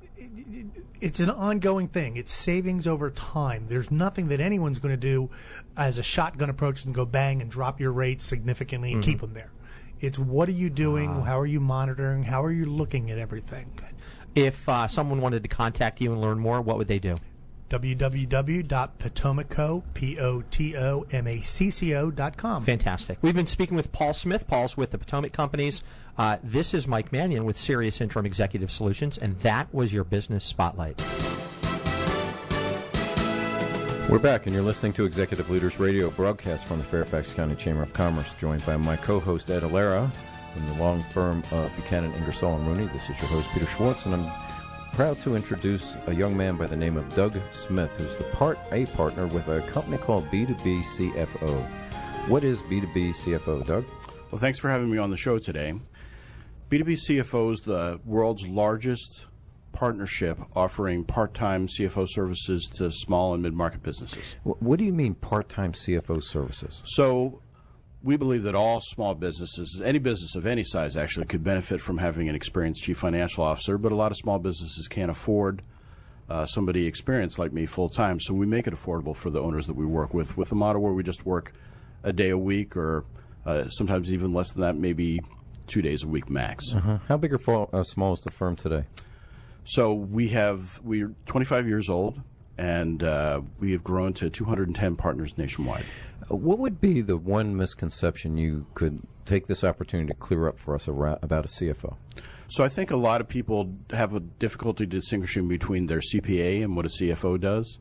it's an ongoing thing. It's savings over time. There's nothing that anyone's going to do as a shotgun approach and go bang and drop your rates significantly and Mm-hmm. keep them there. It's what are you doing? Ah. How are you monitoring? How are you looking at everything? If uh, someone wanted to contact you and learn more, what would they do? w w w dot potomaco, P O T O M A C C O dot com. Fantastic. We've been speaking with Paul Smith. Paul's with the Potomac Companies. Uh, this is Mike Mannion with Sirius Interim Executive Solutions, and that was your Business Spotlight. We're back, and you're listening to Executive Leaders Radio, broadcast from the Fairfax County Chamber of Commerce, joined by my co-host, Ed Alara, from the law firm of Buchanan, Ingersoll, and Rooney. This is your host, Peter Schwartz, and I'm proud to introduce a young man by the name of Doug Smith, who's the Part A partner with a company called B two B C F O. What is B two B C F O, Doug? Well, thanks for having me on the show today. B two B C F O is the world's largest partnership offering part-time C F O services to small and mid-market businesses. What do you mean part-time C F O services? So we believe that all small businesses, any business of any size actually, could benefit from having an experienced chief financial officer, but a lot of small businesses can't afford uh, somebody experienced like me full-time, so we make it affordable for the owners that we work with, with a model where we just work a day a week or uh, sometimes even less than that, maybe two days a week max. Uh-huh. How big or fall, uh, small is the firm today? So we have we're twenty-five years old, and uh, we have grown to two hundred ten partners nationwide. Uh, what would be the one misconception you could take this opportunity to clear up for us around, about a C F O? So I think a lot of people have a difficulty distinguishing between their C P A and what a C F O does.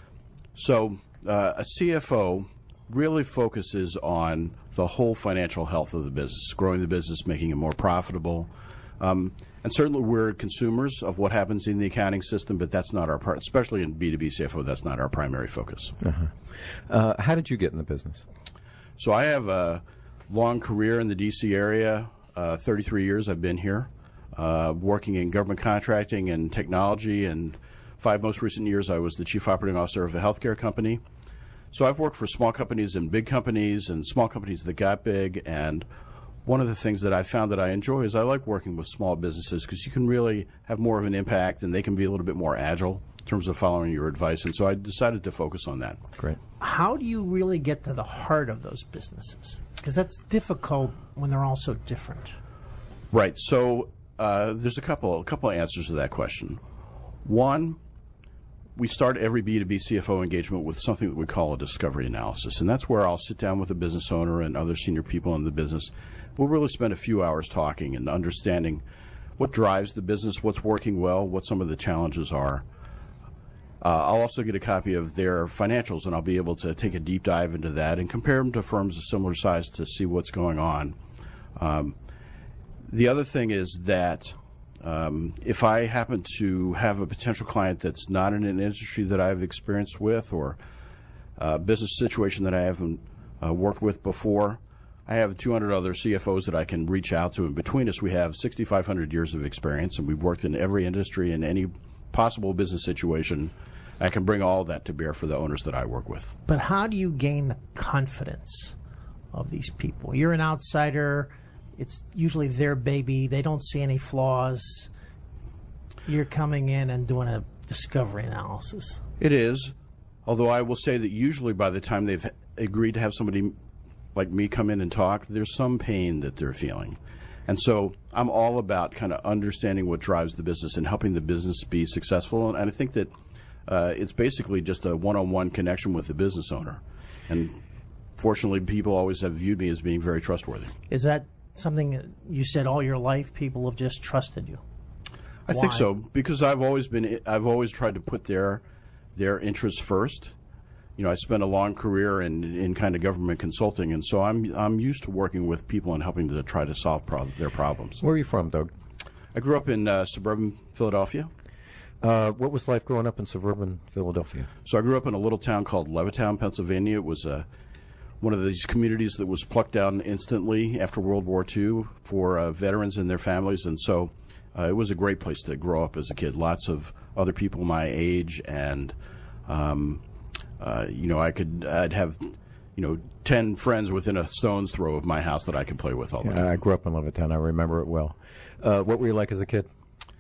So uh, a C F O really focuses on the whole financial health of the business, growing the business, making it more profitable. Um, and certainly we're consumers of what happens in the accounting system, but that's not our part, especially in B two B C F O, that's not our primary focus. Uh-huh. Uh, how did you get in the business? So I have a long career in the D C area, uh, thirty-three years I've been here, uh, working in government contracting and technology, and five most recent years I was the chief operating officer of a healthcare company. So I've worked for small companies and big companies and small companies that got big, and one of the things that I found that I enjoy is I like working with small businesses because you can really have more of an impact and they can be a little bit more agile in terms of following your advice. And so I decided to focus on that. Great. How do you really get to the heart of those businesses? Because that's difficult when they're all so different. Right. So uh, there's a couple, a couple of answers to that question. One, we start every B two B C F O engagement with something that we call a discovery analysis. And that's where I'll sit down with a business owner and other senior people in the business. We'll really spend a few hours talking and understanding what drives the business, what's working well, what some of the challenges are. Uh, I'll also get a copy of their financials, and I'll be able to take a deep dive into that and compare them to firms of similar size to see what's going on. Um, the other thing is that um, if I happen to have a potential client that's not in an industry that I've experienced with or a business situation that I haven't uh, worked with before, I have two hundred other C F Os that I can reach out to, and between us we have sixty-five hundred years of experience, and we've worked in every industry and any possible business situation. I can bring all of that to bear for the owners that I work with. But how do you gain the confidence of these people? You're an outsider. It's usually their baby. They don't see any flaws. You're coming in and doing a discovery analysis. It is, although I will say that usually by the time they've agreed to have somebody like me come in and talk, there's some pain that they're feeling. And so I'm all about kind of understanding what drives the business and helping the business be successful. And I think that uh, it's basically just a one-on-one connection with the business owner. And fortunately, people always have viewed me as being very trustworthy. Is that something that you said all your life? People have just trusted you? I Why? think so, because I've always been, I've always tried to put their their interests first. You know, I spent a long career in, in kind of government consulting, and so I'm I'm used to working with people and helping to try to solve prob- their problems. Where are you from, Doug? I grew up in uh, suburban Philadelphia. Uh, what was life growing up in suburban Philadelphia? So I grew up in a little town called Levittown, Pennsylvania. It was uh, one of these communities that was plucked down instantly after World War Two for uh, veterans and their families, and so uh, it was a great place to grow up as a kid. Lots of other people my age, and um, Uh, you know, I could, I'd have, you know, ten friends within a stone's throw of my house that I could play with all the Yeah, time. I grew up in Levittown. I remember it well. Uh, what were you like as a kid?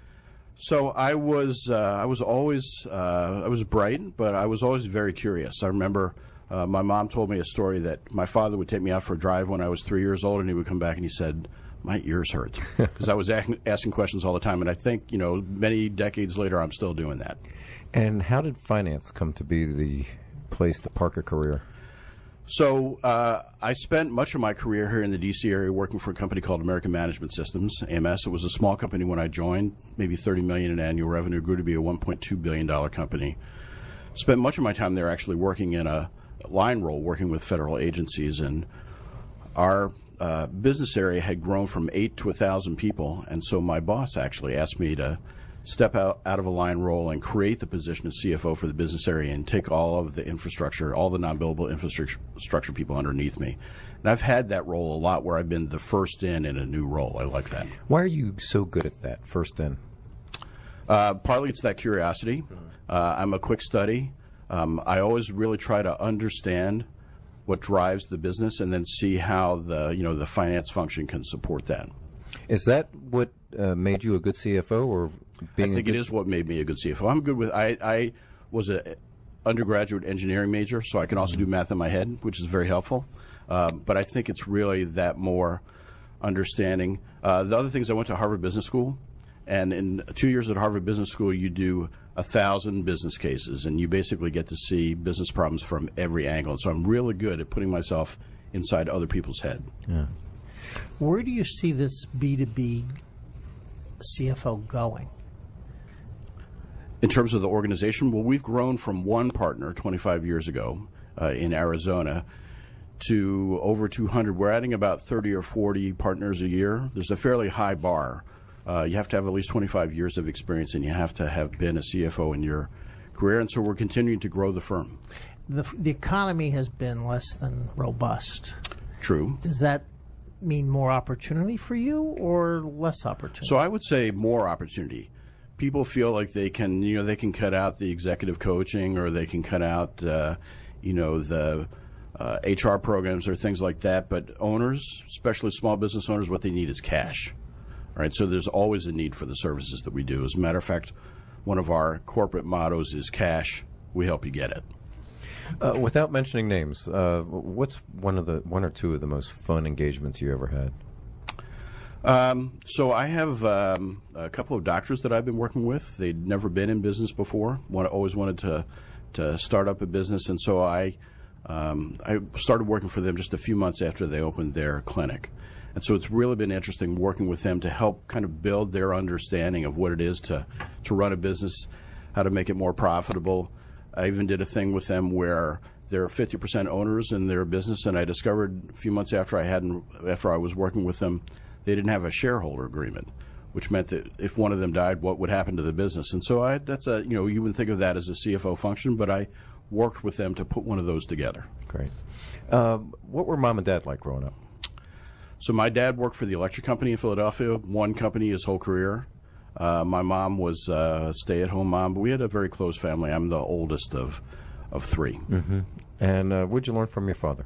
So I was, uh, I was always, uh, I was bright, but I was always very curious. I remember uh, my mom told me a story that my father would take me out for a drive when I was three years old, and he would come back and he said, "My ears hurt," because I was ac- asking questions all the time. And I think, you know, many decades later, I'm still doing that. And how did finance come to be the place to park a career? So uh, I spent much of my career here in the D C area working for a company called American Management Systems, A M S. It was a small company when I joined, maybe thirty million dollars in annual revenue, grew to be a one point two billion dollars company. Spent much of my time there actually working in a line role, working with federal agencies, and our uh, business area had grown from eight to one thousand people, and so my boss actually asked me to step out, out of a line role and create the position of C F O for the business area and take all of the infrastructure, all the non-billable infrastructure people underneath me. And I've had that role a lot where I've been the first in in a new role. I like that. Why are you so good at that, first in? Uh, partly it's that curiosity. Uh, I'm a quick study. Um, I always really try to understand what drives the business and then see how the, you know, the finance function can support that. Is that what uh, made you a good C F O, or being I think a good it is what made me a good C F O. I'm good with. I, I was a undergraduate engineering major, so I can also do math in my head, which is very helpful. Um, but I think it's really that more understanding. Uh, the other things, I went to Harvard Business School, And in two years at Harvard Business School, you do a thousand business cases, and you basically get to see business problems from every angle. And so I'm really good at putting myself inside other people's head. Yeah. Where do you see this B two B C F O going? In terms of the organization, well, we've grown from one partner twenty-five years ago uh, in Arizona to over two hundred. We're adding about thirty or forty partners a year. There's a fairly high bar. Uh, you have to have at least twenty-five years of experience, and you have to have been a C F O in your career. And so we're continuing to grow the firm. The, the economy has been less than robust. True. Does that mean more opportunity for you or less opportunity? So I would say more opportunity. People feel like they can, you know, they can cut out the executive coaching, or they can cut out, uh, you know, the uh, H R programs or things like that. But owners, especially small business owners, what they need is cash. Right? So there's always a need for the services that we do. As a matter of fact, one of our corporate mottos is cash. We help you get it. Uh, without mentioning names, uh, what's one of the one or two of the most fun engagements you ever had? Um, so I have um, a couple of doctors that I've been working with. They'd never been in business before. One, always wanted to to start up a business, and so I um, I started working for them just a few months after they opened their clinic. And so it's really been interesting working with them to help kind of build their understanding of what it is to, to run a business, how to make it more profitable. I even did a thing with them where they're fifty percent owners in their business, and I discovered a few months after I hadn't, after I was working with them, they didn't have a shareholder agreement, which meant that if one of them died, what would happen to the business? And so I, that's a, you know, you wouldn't think of that as a C F O function, but I worked with them to put one of those together. Great. Uh, what were mom and dad like growing up? So my dad worked for the electric company in Philadelphia, one company his whole career. Uh, my mom was a stay-at-home mom, but we had a very close family. I'm the oldest of of three. Mm-hmm. And uh, what did you learn from your father?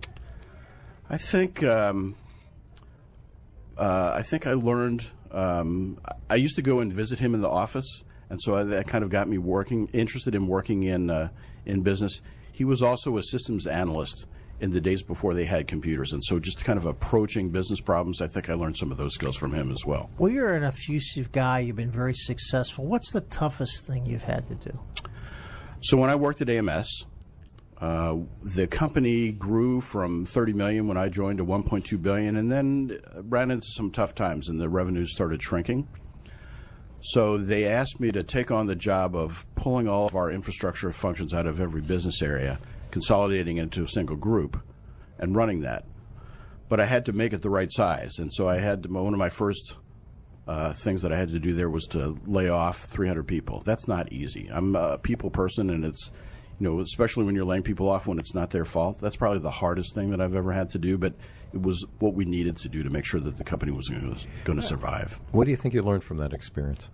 I think um, uh, I think I learned. Um, I used to go and visit him in the office, and so I, that kind of got me working, interested in working in uh, in business. He was also a systems analyst in the days before they had computers. And so just kind of approaching business problems, I think I learned some of those skills from him as well. Well, you're an effusive guy. You've been very successful. What's the toughest thing you've had to do? So when I worked at A M S, uh, the company grew from thirty million dollars when I joined to one point two billion dollars, and then ran into some tough times, and the revenues started shrinking. So they asked me to take on the job of pulling all of our infrastructure functions out of every business area, consolidating it into a single group, and running that. But I had to make it the right size, and so I had to, one of my first uh, things that I had to do there was to lay off three hundred people. That's not easy. I'm a people person, and it's, you know, especially when you're laying people off when it's not their fault. That's probably the hardest thing that I've ever had to do, but it was what we needed to do to make sure that the company was going to survive. What do you think you learned from that experience?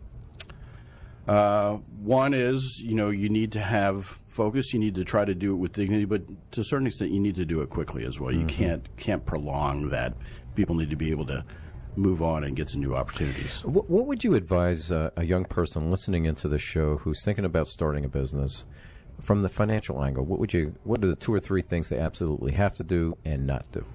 Uh, one is, you know, you need to have focus. You need to try to do it with dignity, but to a certain extent, you need to do it quickly as well. You Mm-hmm. can't can't prolong that. People need to be able to move on and get to new opportunities. What, what would you advise uh, a young person listening into the show who's thinking about starting a business from the financial angle? What would you? What are the two or three things they absolutely have to do and not do?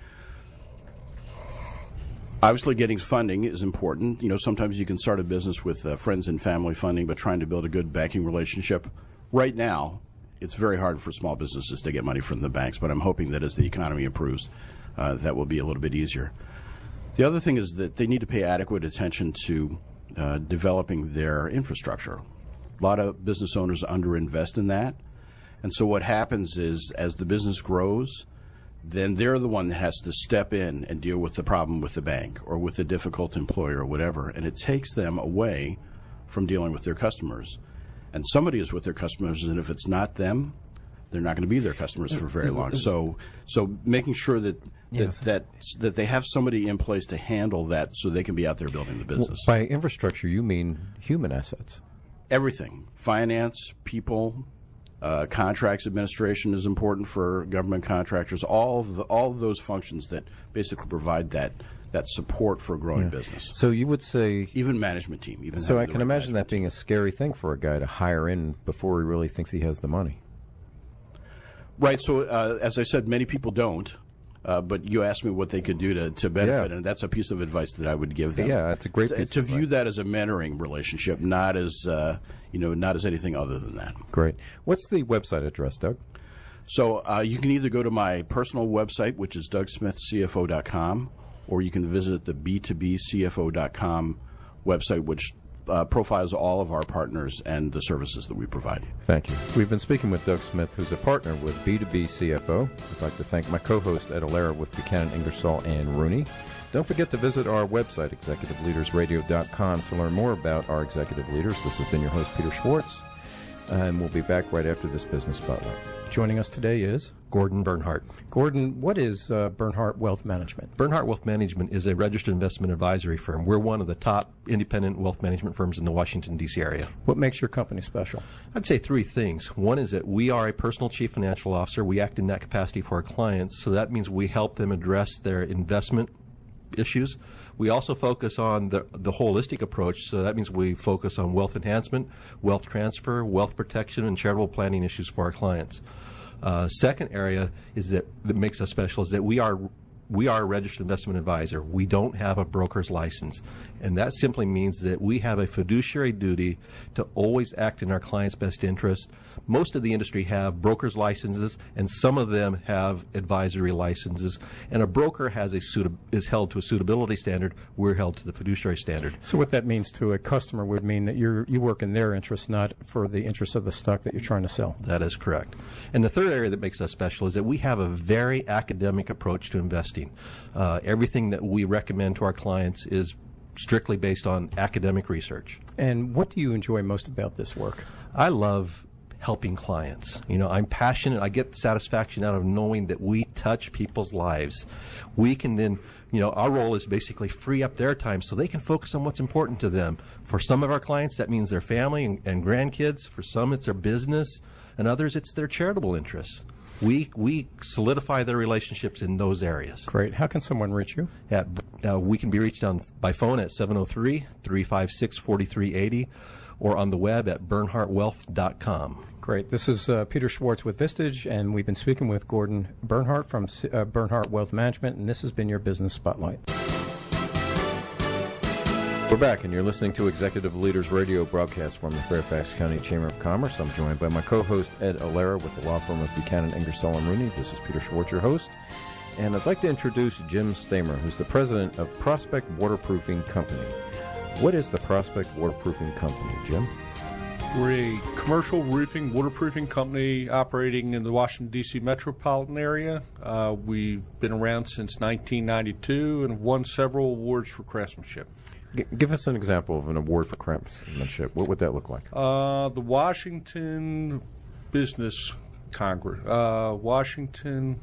Obviously, getting funding is important. You know, sometimes you can start a business with uh, friends and family funding, but trying to build a good banking relationship. Right now, it's very hard for small businesses to get money from the banks, but I'm hoping that as the economy improves, uh, that will be a little bit easier. The other thing is that they need to pay adequate attention to uh, developing their infrastructure. A lot of business owners underinvest in that, and so what happens is as the business grows, then they're the one that has to step in and deal with the problem with the bank or with a difficult employer or whatever, and it takes them away from dealing with their customers. And somebody is with their customers, and if it's not them, they're not going to be their customers for very long. So, so making sure that that, Yes. that that they have somebody in place to handle that, so they can be out there building the business. By infrastructure, you mean human assets. Everything: finance, people. Uh, contracts administration is important for government contractors. All of the, all of those functions that basically provide that that support for a growing Yeah. business. So you would say even management team. Even so, having I the can right imagine that being a scary thing for a guy to hire in before he really thinks he has the money. Right. So uh, as I said, many people don't. Uh, but you asked me what they could do to, to benefit, Yeah. and that's a piece of advice that I would give them. Yeah, it's a great to, piece to of view advice. that as a mentoring relationship, not as uh, you know, not as anything other than that. Great. What's the website address, Doug? So uh, you can either go to my personal website, which is doug smith c f o dot com, or you can visit the b two b c f o dot com website, which uh, profiles all of our partners and the services that we provide. Thank you. We've been speaking with Doug Smith, who's a partner with B two B C F O. I'd like to thank my co-host, Ed Alara, with Buchanan, Ingersoll, and Rooney. Don't forget to visit our website, executive leaders radio dot com, to learn more about our executive leaders. This has been your host, Peter Schwartz, and we'll be back right after this Business Spotlight. Joining us today is Gordon Bernhardt. Gordon, what is uh, Bernhardt Wealth Management? Bernhardt Wealth Management is a registered investment advisory firm. We're one of the top independent wealth management firms in the Washington, D C area. What makes your company special? I'd say three things. One is that we are a personal chief financial officer. We act in that capacity for our clients, so that means we help them address their investment issues. We also focus on the, the holistic approach, so that means we focus on wealth enhancement, wealth transfer, wealth protection, and charitable planning issues for our clients. Uh, second area is that, that makes us special is that we are we are a registered investment advisor. We don't have a broker's license, and that simply means that we have a fiduciary duty to always act in our client's best interest. Most of the industry have broker's licenses, and some of them have advisory licenses. And a broker has a suit is held to a suitability standard. We're held to the fiduciary standard. So what that means to a customer would mean that you you work in their interest, not for the interest of the stock that you're trying to sell. That is correct. And the third area that makes us special is that we have a very academic approach to investing. Uh, everything that we recommend to our clients is strictly based on academic research. And what do you enjoy most about this work? I love helping clients. You know, I'm passionate. I get satisfaction out of knowing that we touch people's lives. We can then, you know, our role is basically free up their time so they can focus on what's important to them. For some of our clients, that means their family and, and grandkids. For some, it's their business. And others, it's their charitable interests. We we solidify their relationships in those areas. Great. How can someone reach you? At, uh, we can be reached on by phone at seven oh three, three five six, four three eight oh or on the web at bernhardt wealth dot com. Great. This is uh, Peter Schwartz with Vistage, and we've been speaking with Gordon Bernhardt from uh, Bernhardt Wealth Management, and this has been your Business Spotlight. We're back, and you're listening to Executive Leaders Radio, broadcast from the Fairfax County Chamber of Commerce. I'm joined by my co-host, Ed Alara, with the law firm of Buchanan, Ingersoll, and Rooney. This is Peter Schwartz, your host. And I'd like to introduce Jim Stamer, who's the president of Prospect Waterproofing Company. What is the Prospect Waterproofing Company, Jim? We're a commercial roofing, waterproofing company operating in the Washington, D C metropolitan area. Uh, we've been around since nineteen ninety-two and won several awards for craftsmanship. G- give us an example of an award for craftsmanship. What would that look like? Uh, the Washington Business Congress. Uh, Washington...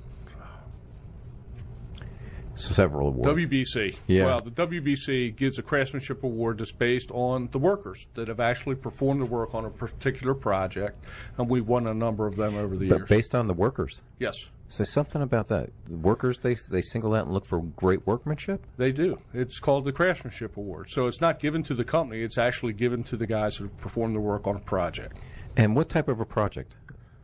Several awards. W B C. Yeah. Well, the W B C gives a craftsmanship award that's based on the workers that have actually performed the work on a particular project, and we've won a number of them over the But years. based on the workers? Yes. Say something about that. The workers, they they single out and look for great workmanship? They do. It's called the Craftsmanship Award. So it's not given to the company. It's actually given to the guys who have performed the work on a project. And what type of a project?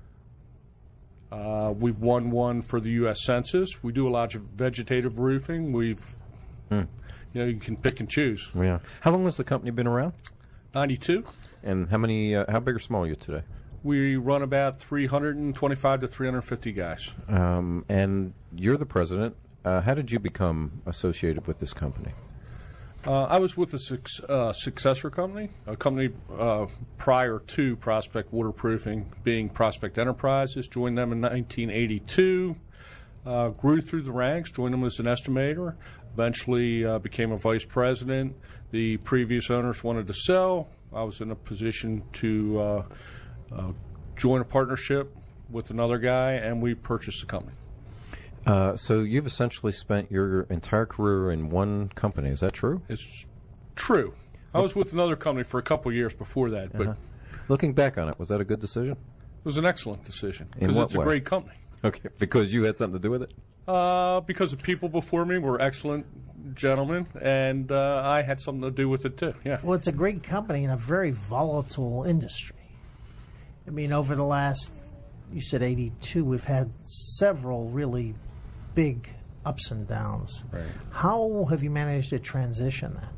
Uh, we've won one for the U S Census. We do a lot of vegetative roofing. We've, Hmm. you know, you can pick and choose. Yeah. How long has the company been around? ninety-two. And how many? Uh, how big or small are you today? We run about three hundred twenty-five to three hundred fifty guys. Um, and you're the president. Uh, how did you become associated with this company? Uh, I was with a suc- uh, successor company, a company uh, prior to Prospect Waterproofing, being Prospect Enterprises. Joined them in nineteen eighty-two. Uh, grew through the ranks, joined them as an estimator. Eventually uh, became a vice president. The previous owners wanted to sell. I was in a position to uh, uh, join a partnership with another guy, and we purchased the company. Uh, so you've essentially spent your entire career in one company. Is that true? It's true. I was with another company for a couple of years before that, but Uh-huh. Looking back on it, was that a good decision? it was an excellent decision In because what it's a way? great company. Okay, because you had something to do with it? Uh, because the people before me were excellent gentlemen, and uh, I had something to do with it too. Yeah. Well, it's a great company in a very volatile industry. I mean, over the last, you said eighty-two, we've had several really big ups and downs. Right. How have you managed to transition that?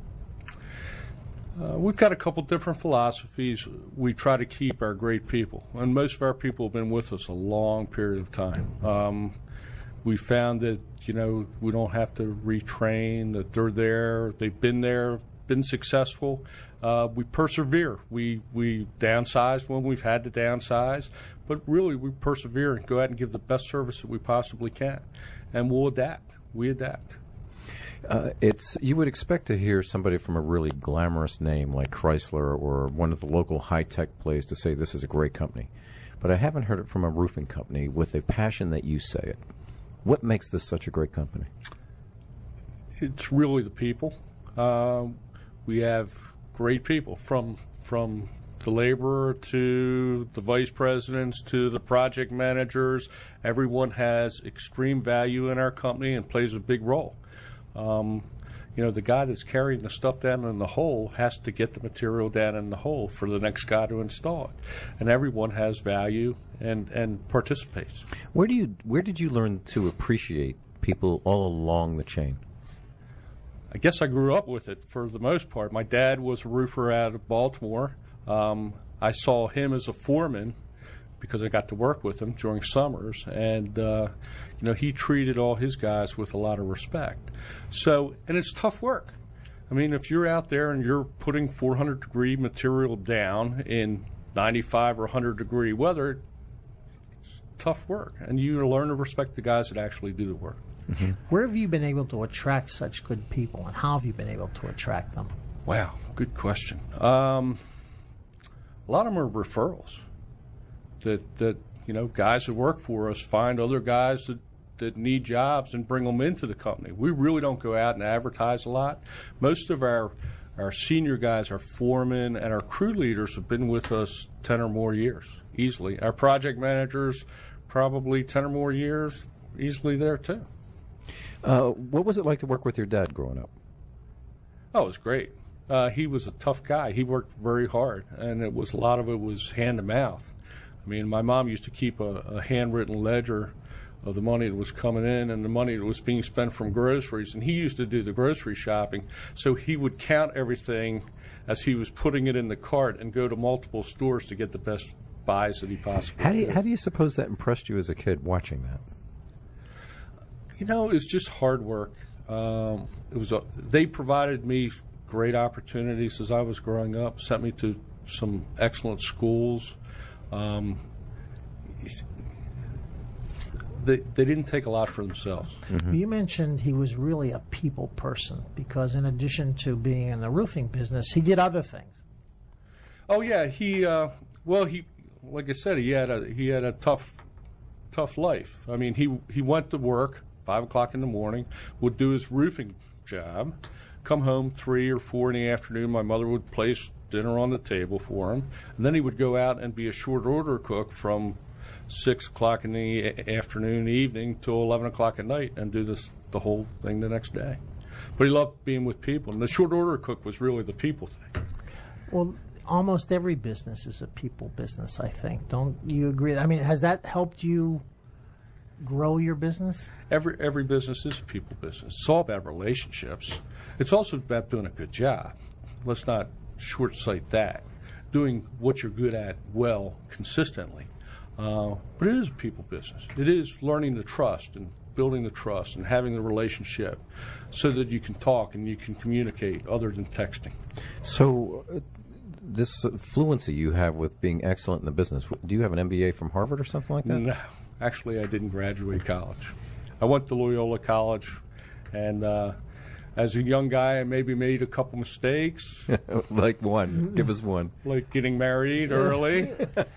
Uh, we've got a couple different philosophies. We try to keep our great people, and most of our people have been with us a long period of time. Um, we found that, you know, we don't have to retrain, that they're there, they've been there, been successful. Uh, we persevere. We, we downsize when we've had to downsize, but really we persevere and go out and give the best service that we possibly can, and we'll adapt. We adapt. Uh, it's you would expect to hear somebody from a really glamorous name like Chrysler or one of the local high-tech plays to say this is a great company, but I haven't heard it from a roofing company with a passion that you say it. What makes this such a great company? It's really the people. Uh, we have great people, from from the laborer to the vice presidents to the project managers. Everyone has extreme value in our company and plays a big role. Um, you know, the guy that's carrying the stuff down in the hole has to get the material down in the hole for the next guy to install it. And everyone has value and, and participates. Where do you where did you learn to appreciate people all along the chain? I guess I grew up with it for the most part. My dad was a roofer out of Baltimore. Um, I saw him as a foreman because I got to work with him during summers, and uh, you know, he treated all his guys with a lot of respect. So, and it's tough work. I mean, if you're out there and you're putting four hundred degree material down in ninety-five or one hundred degree weather, it's tough work, and you learn to respect the guys that actually do the work. Mm-hmm. Where have you been able to attract such good people, and how have you been able to attract them? Wow, good question. Um, a lot of them are referrals. That, that you know, guys that work for us find other guys that, that need jobs and bring them into the company. We really don't go out and advertise a lot. Most of our our senior guys, our foremen, and our crew leaders have been with us ten or more years, easily. Our project managers, probably ten or more years, easily there too. Uh, what was it like to work with your dad growing up? Oh, it was great. Uh, he was a tough guy. He worked very hard, and it was a lot of it was hand to mouth. I mean, my mom used to keep a, a handwritten ledger of the money that was coming in and the money that was being spent from groceries, and he used to do the grocery shopping. So he would count everything as he was putting it in the cart and go to multiple stores to get the best buys that he possibly How do you, could. how do you suppose that impressed you as a kid watching that? You know, it was just hard work. Um, it was a, they provided me great opportunities as I was growing up, sent me to some excellent schools. Um, they, they didn't take a lot for themselves. Mm-hmm. You mentioned he was really a people person because in addition to being in the roofing business, he did other things. Oh yeah, he uh, well he like I said he had a he had a tough tough life. I mean he he went to work five o'clock in the morning, would do his roofing job, come home three or four in the afternoon. My mother would place dinner on the table for him, and then he would go out and be a short order cook from six o'clock in the afternoon, evening till eleven o'clock at night, and do this the whole thing the next day. But he loved being with people, and the short order cook was really the people thing. Well, almost every business is a people business, I think. Don't you agree? I mean, has that helped you grow your business? Every every business is a people business. It's all about relationships. It's also about doing a good job. Let's not short-sight that. Doing what you're good at well, consistently. Uh, but it is a people business. It is learning to trust and building the trust and having the relationship so that you can talk and you can communicate other than texting. So uh, this fluency you have with being excellent in the business, do you have an M B A from Harvard or something like that? No. Actually, I didn't graduate college. I went to Loyola College, and uh, as a young guy, I maybe made a couple mistakes. Like one. Give us one. Like getting married early.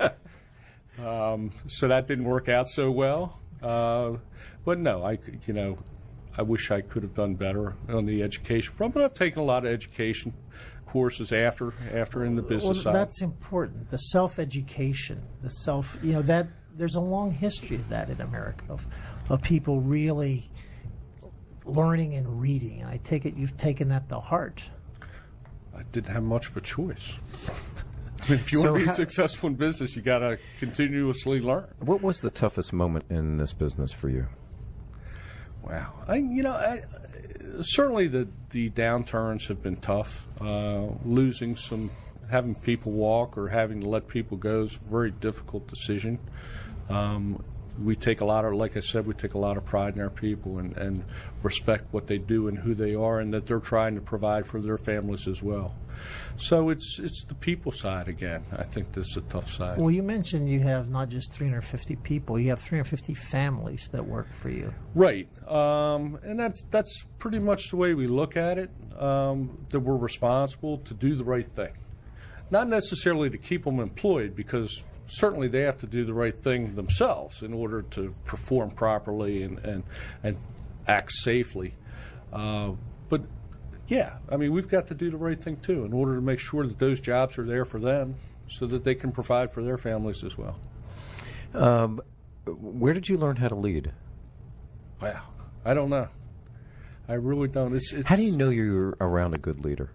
um, so that didn't work out so well. Uh, but no, I, you know, I wish I could have done better on the education front. But I've taken a lot of education courses after after in the business well, side. That's important. The self-education, the self, you know, that there's a long history of that in America of of people really learning and reading. And I take it you've taken that to heart. I didn't have much of a choice. I mean, if you So want to be how- successful in business, you got to continuously learn. What was the toughest moment in this business for you? Wow. I, you know, I, certainly the, the downturns have been tough. Uh, losing some, having people walk or having to let people go is a very difficult decision. Um, we take a lot of, like I said, we take a lot of pride in our people and, and respect what they do and who they are, and that they're trying to provide for their families as well. So it's it's the people side again. I think this is a tough side. Well, you mentioned you have not just three hundred fifty people, you have three hundred fifty families that work for you. Right. Um, and that's that's pretty much the way we look at it, um, that we're responsible to do the right thing. Not necessarily to keep them employed, because certainly they have to do the right thing themselves in order to perform properly and, and, and act safely. Uh, but yeah, I mean, we've got to do the right thing too in order to make sure that those jobs are there for them so that they can provide for their families as well. Um, where did you learn how to lead? Wow, I don't know. I really don't. It's, it's how do you know you're around a good leader?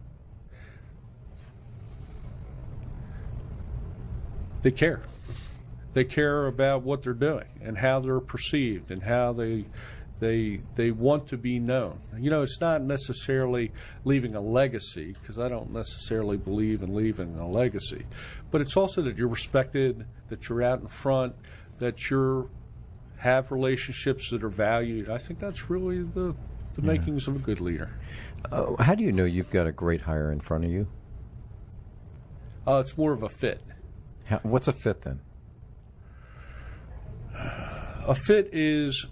They care. They care about what they're doing and how they're perceived and how they they they want to be known. You know, it's not necessarily leaving a legacy, because I don't necessarily believe in leaving a legacy, but it's also that you're respected, that you're out in front, that you're have relationships that are valued. I think that's really the the yeah. makings of a good leader. Uh, how do you know you've got a great hire in front of you? Uh, it's more of a fit. How, what's a fit then? A fit is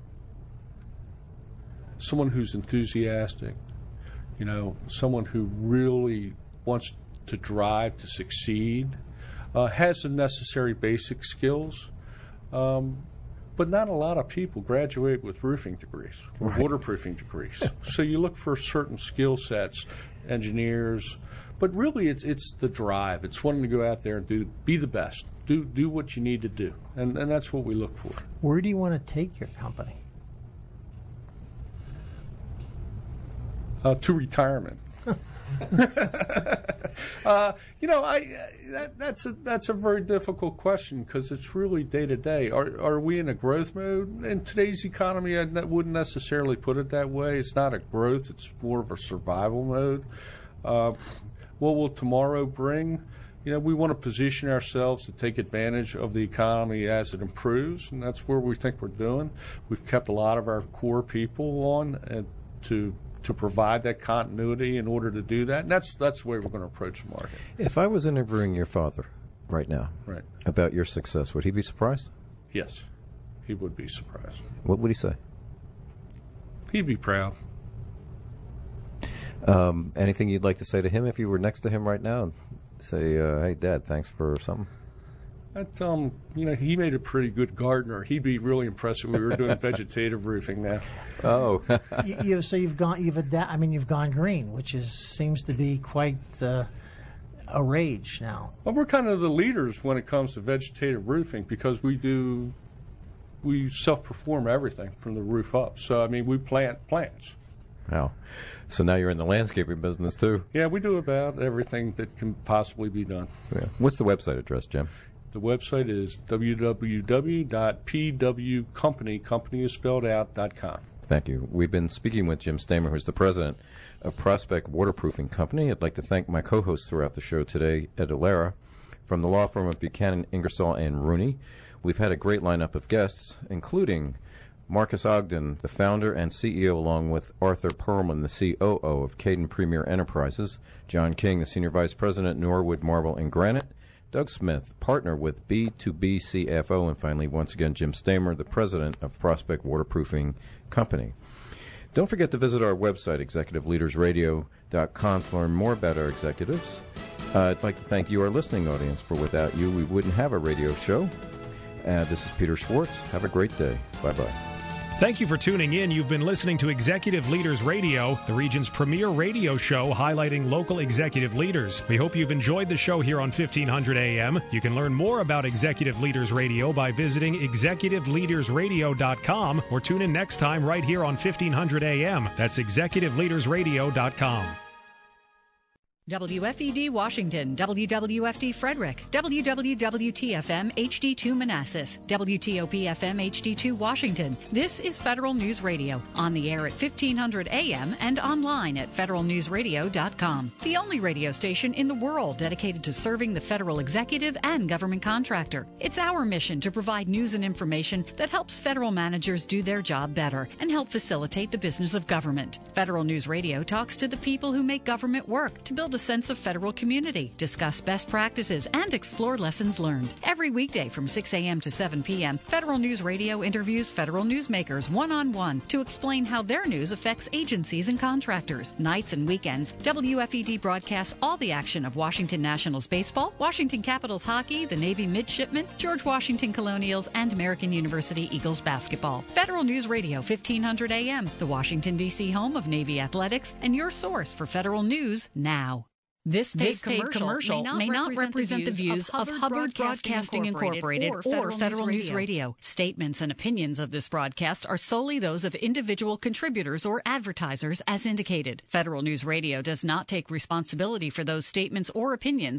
someone who's enthusiastic, you know, someone who really wants to drive to succeed, uh, has the necessary basic skills, um, but not a lot of people graduate with roofing degrees or right. waterproofing degrees. So you look for certain skill sets, engineers, but really it's it's the drive. It's wanting to go out there and do be the best. Do do what you need to do, and and that's what we look for. Where do you want to take your company? Uh, to retirement. uh, you know, I that, that's a that's a very difficult question, because it's really day to day. Are are we in a growth mode in today's economy? I ne- wouldn't necessarily put it that way. It's not a growth; it's more of a survival mode. Uh, what will tomorrow bring? You know, we want to position ourselves to take advantage of the economy as it improves, and that's where we think we're doing. We've kept a lot of our core people on and to to provide that continuity in order to do that, and that's that's the way we're going to approach the market. If I was interviewing your father right now right. about your success, would he be surprised? Yes, he would be surprised. What would he say? He'd be proud. Um, anything you'd like to say to him if you were next to him right now? Say, uh, hey, Dad, thanks for something. I'd tell him, you know, he made a pretty good gardener. He'd be really impressed if we were doing vegetative roofing now. Oh, you, you, so you've gone, you've ada- I mean, you've gone green, which is seems to be quite uh, a rage now. Well, we're kind of the leaders when it comes to vegetative roofing, because we do, we self-perform everything from the roof up. So I mean, we plant plants. Wow. So now you're in the landscaping business too? Yeah, we do about everything that can possibly be done. Yeah. What's the website address, Jim? The website is w w w dot p w company, company is spelled out, dot com. Thank you. We've been speaking with Jim Stamer, who's the president of Prospect Waterproofing Company. I'd like to thank my co-hosts throughout the show today, Ed Alara, from the law firm of Buchanan, Ingersoll, and Rooney. We've had a great lineup of guests, including Marcus Ogden, the founder and C E O, along with Arthur Perlman, the C O O of Caden Premier Enterprises, John King, the Senior Vice President, Norwood Marble and Granite, Doug Smith, partner with B two B C F O, and finally, once again, Jim Stamer, the president of Prospect Waterproofing Company. Don't forget to visit our website, executive leaders radio dot com, to learn more about our executives. Uh, I'd like to thank you, our listening audience, for without you, we wouldn't have a radio show. Uh, this is Peter Schwartz. Have a great day. Bye-bye. Thank you for tuning in. You've been listening to Executive Leaders Radio, the region's premier radio show highlighting local executive leaders. We hope you've enjoyed the show here on fifteen hundred A M. You can learn more about Executive Leaders Radio by visiting executive leaders radio dot com, or tune in next time right here on fifteen hundred A M. That's executive leaders radio dot com. W F E D Washington, W W F D Frederick, W W W T F M H D two Manassas, W T O P F M H D two Washington. This is Federal News Radio, on the air at fifteen hundred A M and online at federal news radio dot com. The only radio station in the world dedicated to serving the federal executive and government contractor. It's our mission to provide news and information that helps federal managers do their job better and help facilitate the business of government. Federal News Radio talks to the people who make government work to build a sense of federal community, discuss best practices, and explore lessons learned. Every weekday from six A M to seven P M, Federal News Radio interviews federal newsmakers one-on-one to explain how their news affects agencies and contractors. Nights and weekends, W F E D broadcasts all the action of Washington Nationals baseball, Washington Capitals hockey, the Navy midshipmen, George Washington Colonials, and American University Eagles basketball. Federal News Radio, fifteen hundred A M, the Washington, D C home of Navy athletics, and your source for federal news now. This paid, This paid commercial, commercial may not, may not represent, represent the views of Hubbard, Hubbard Broadcasting Incorporated, or Federal, or Federal News, News Radio. Radio. Statements and opinions of this broadcast are solely those of individual contributors or advertisers as indicated. Federal News Radio does not take responsibility for those statements or opinions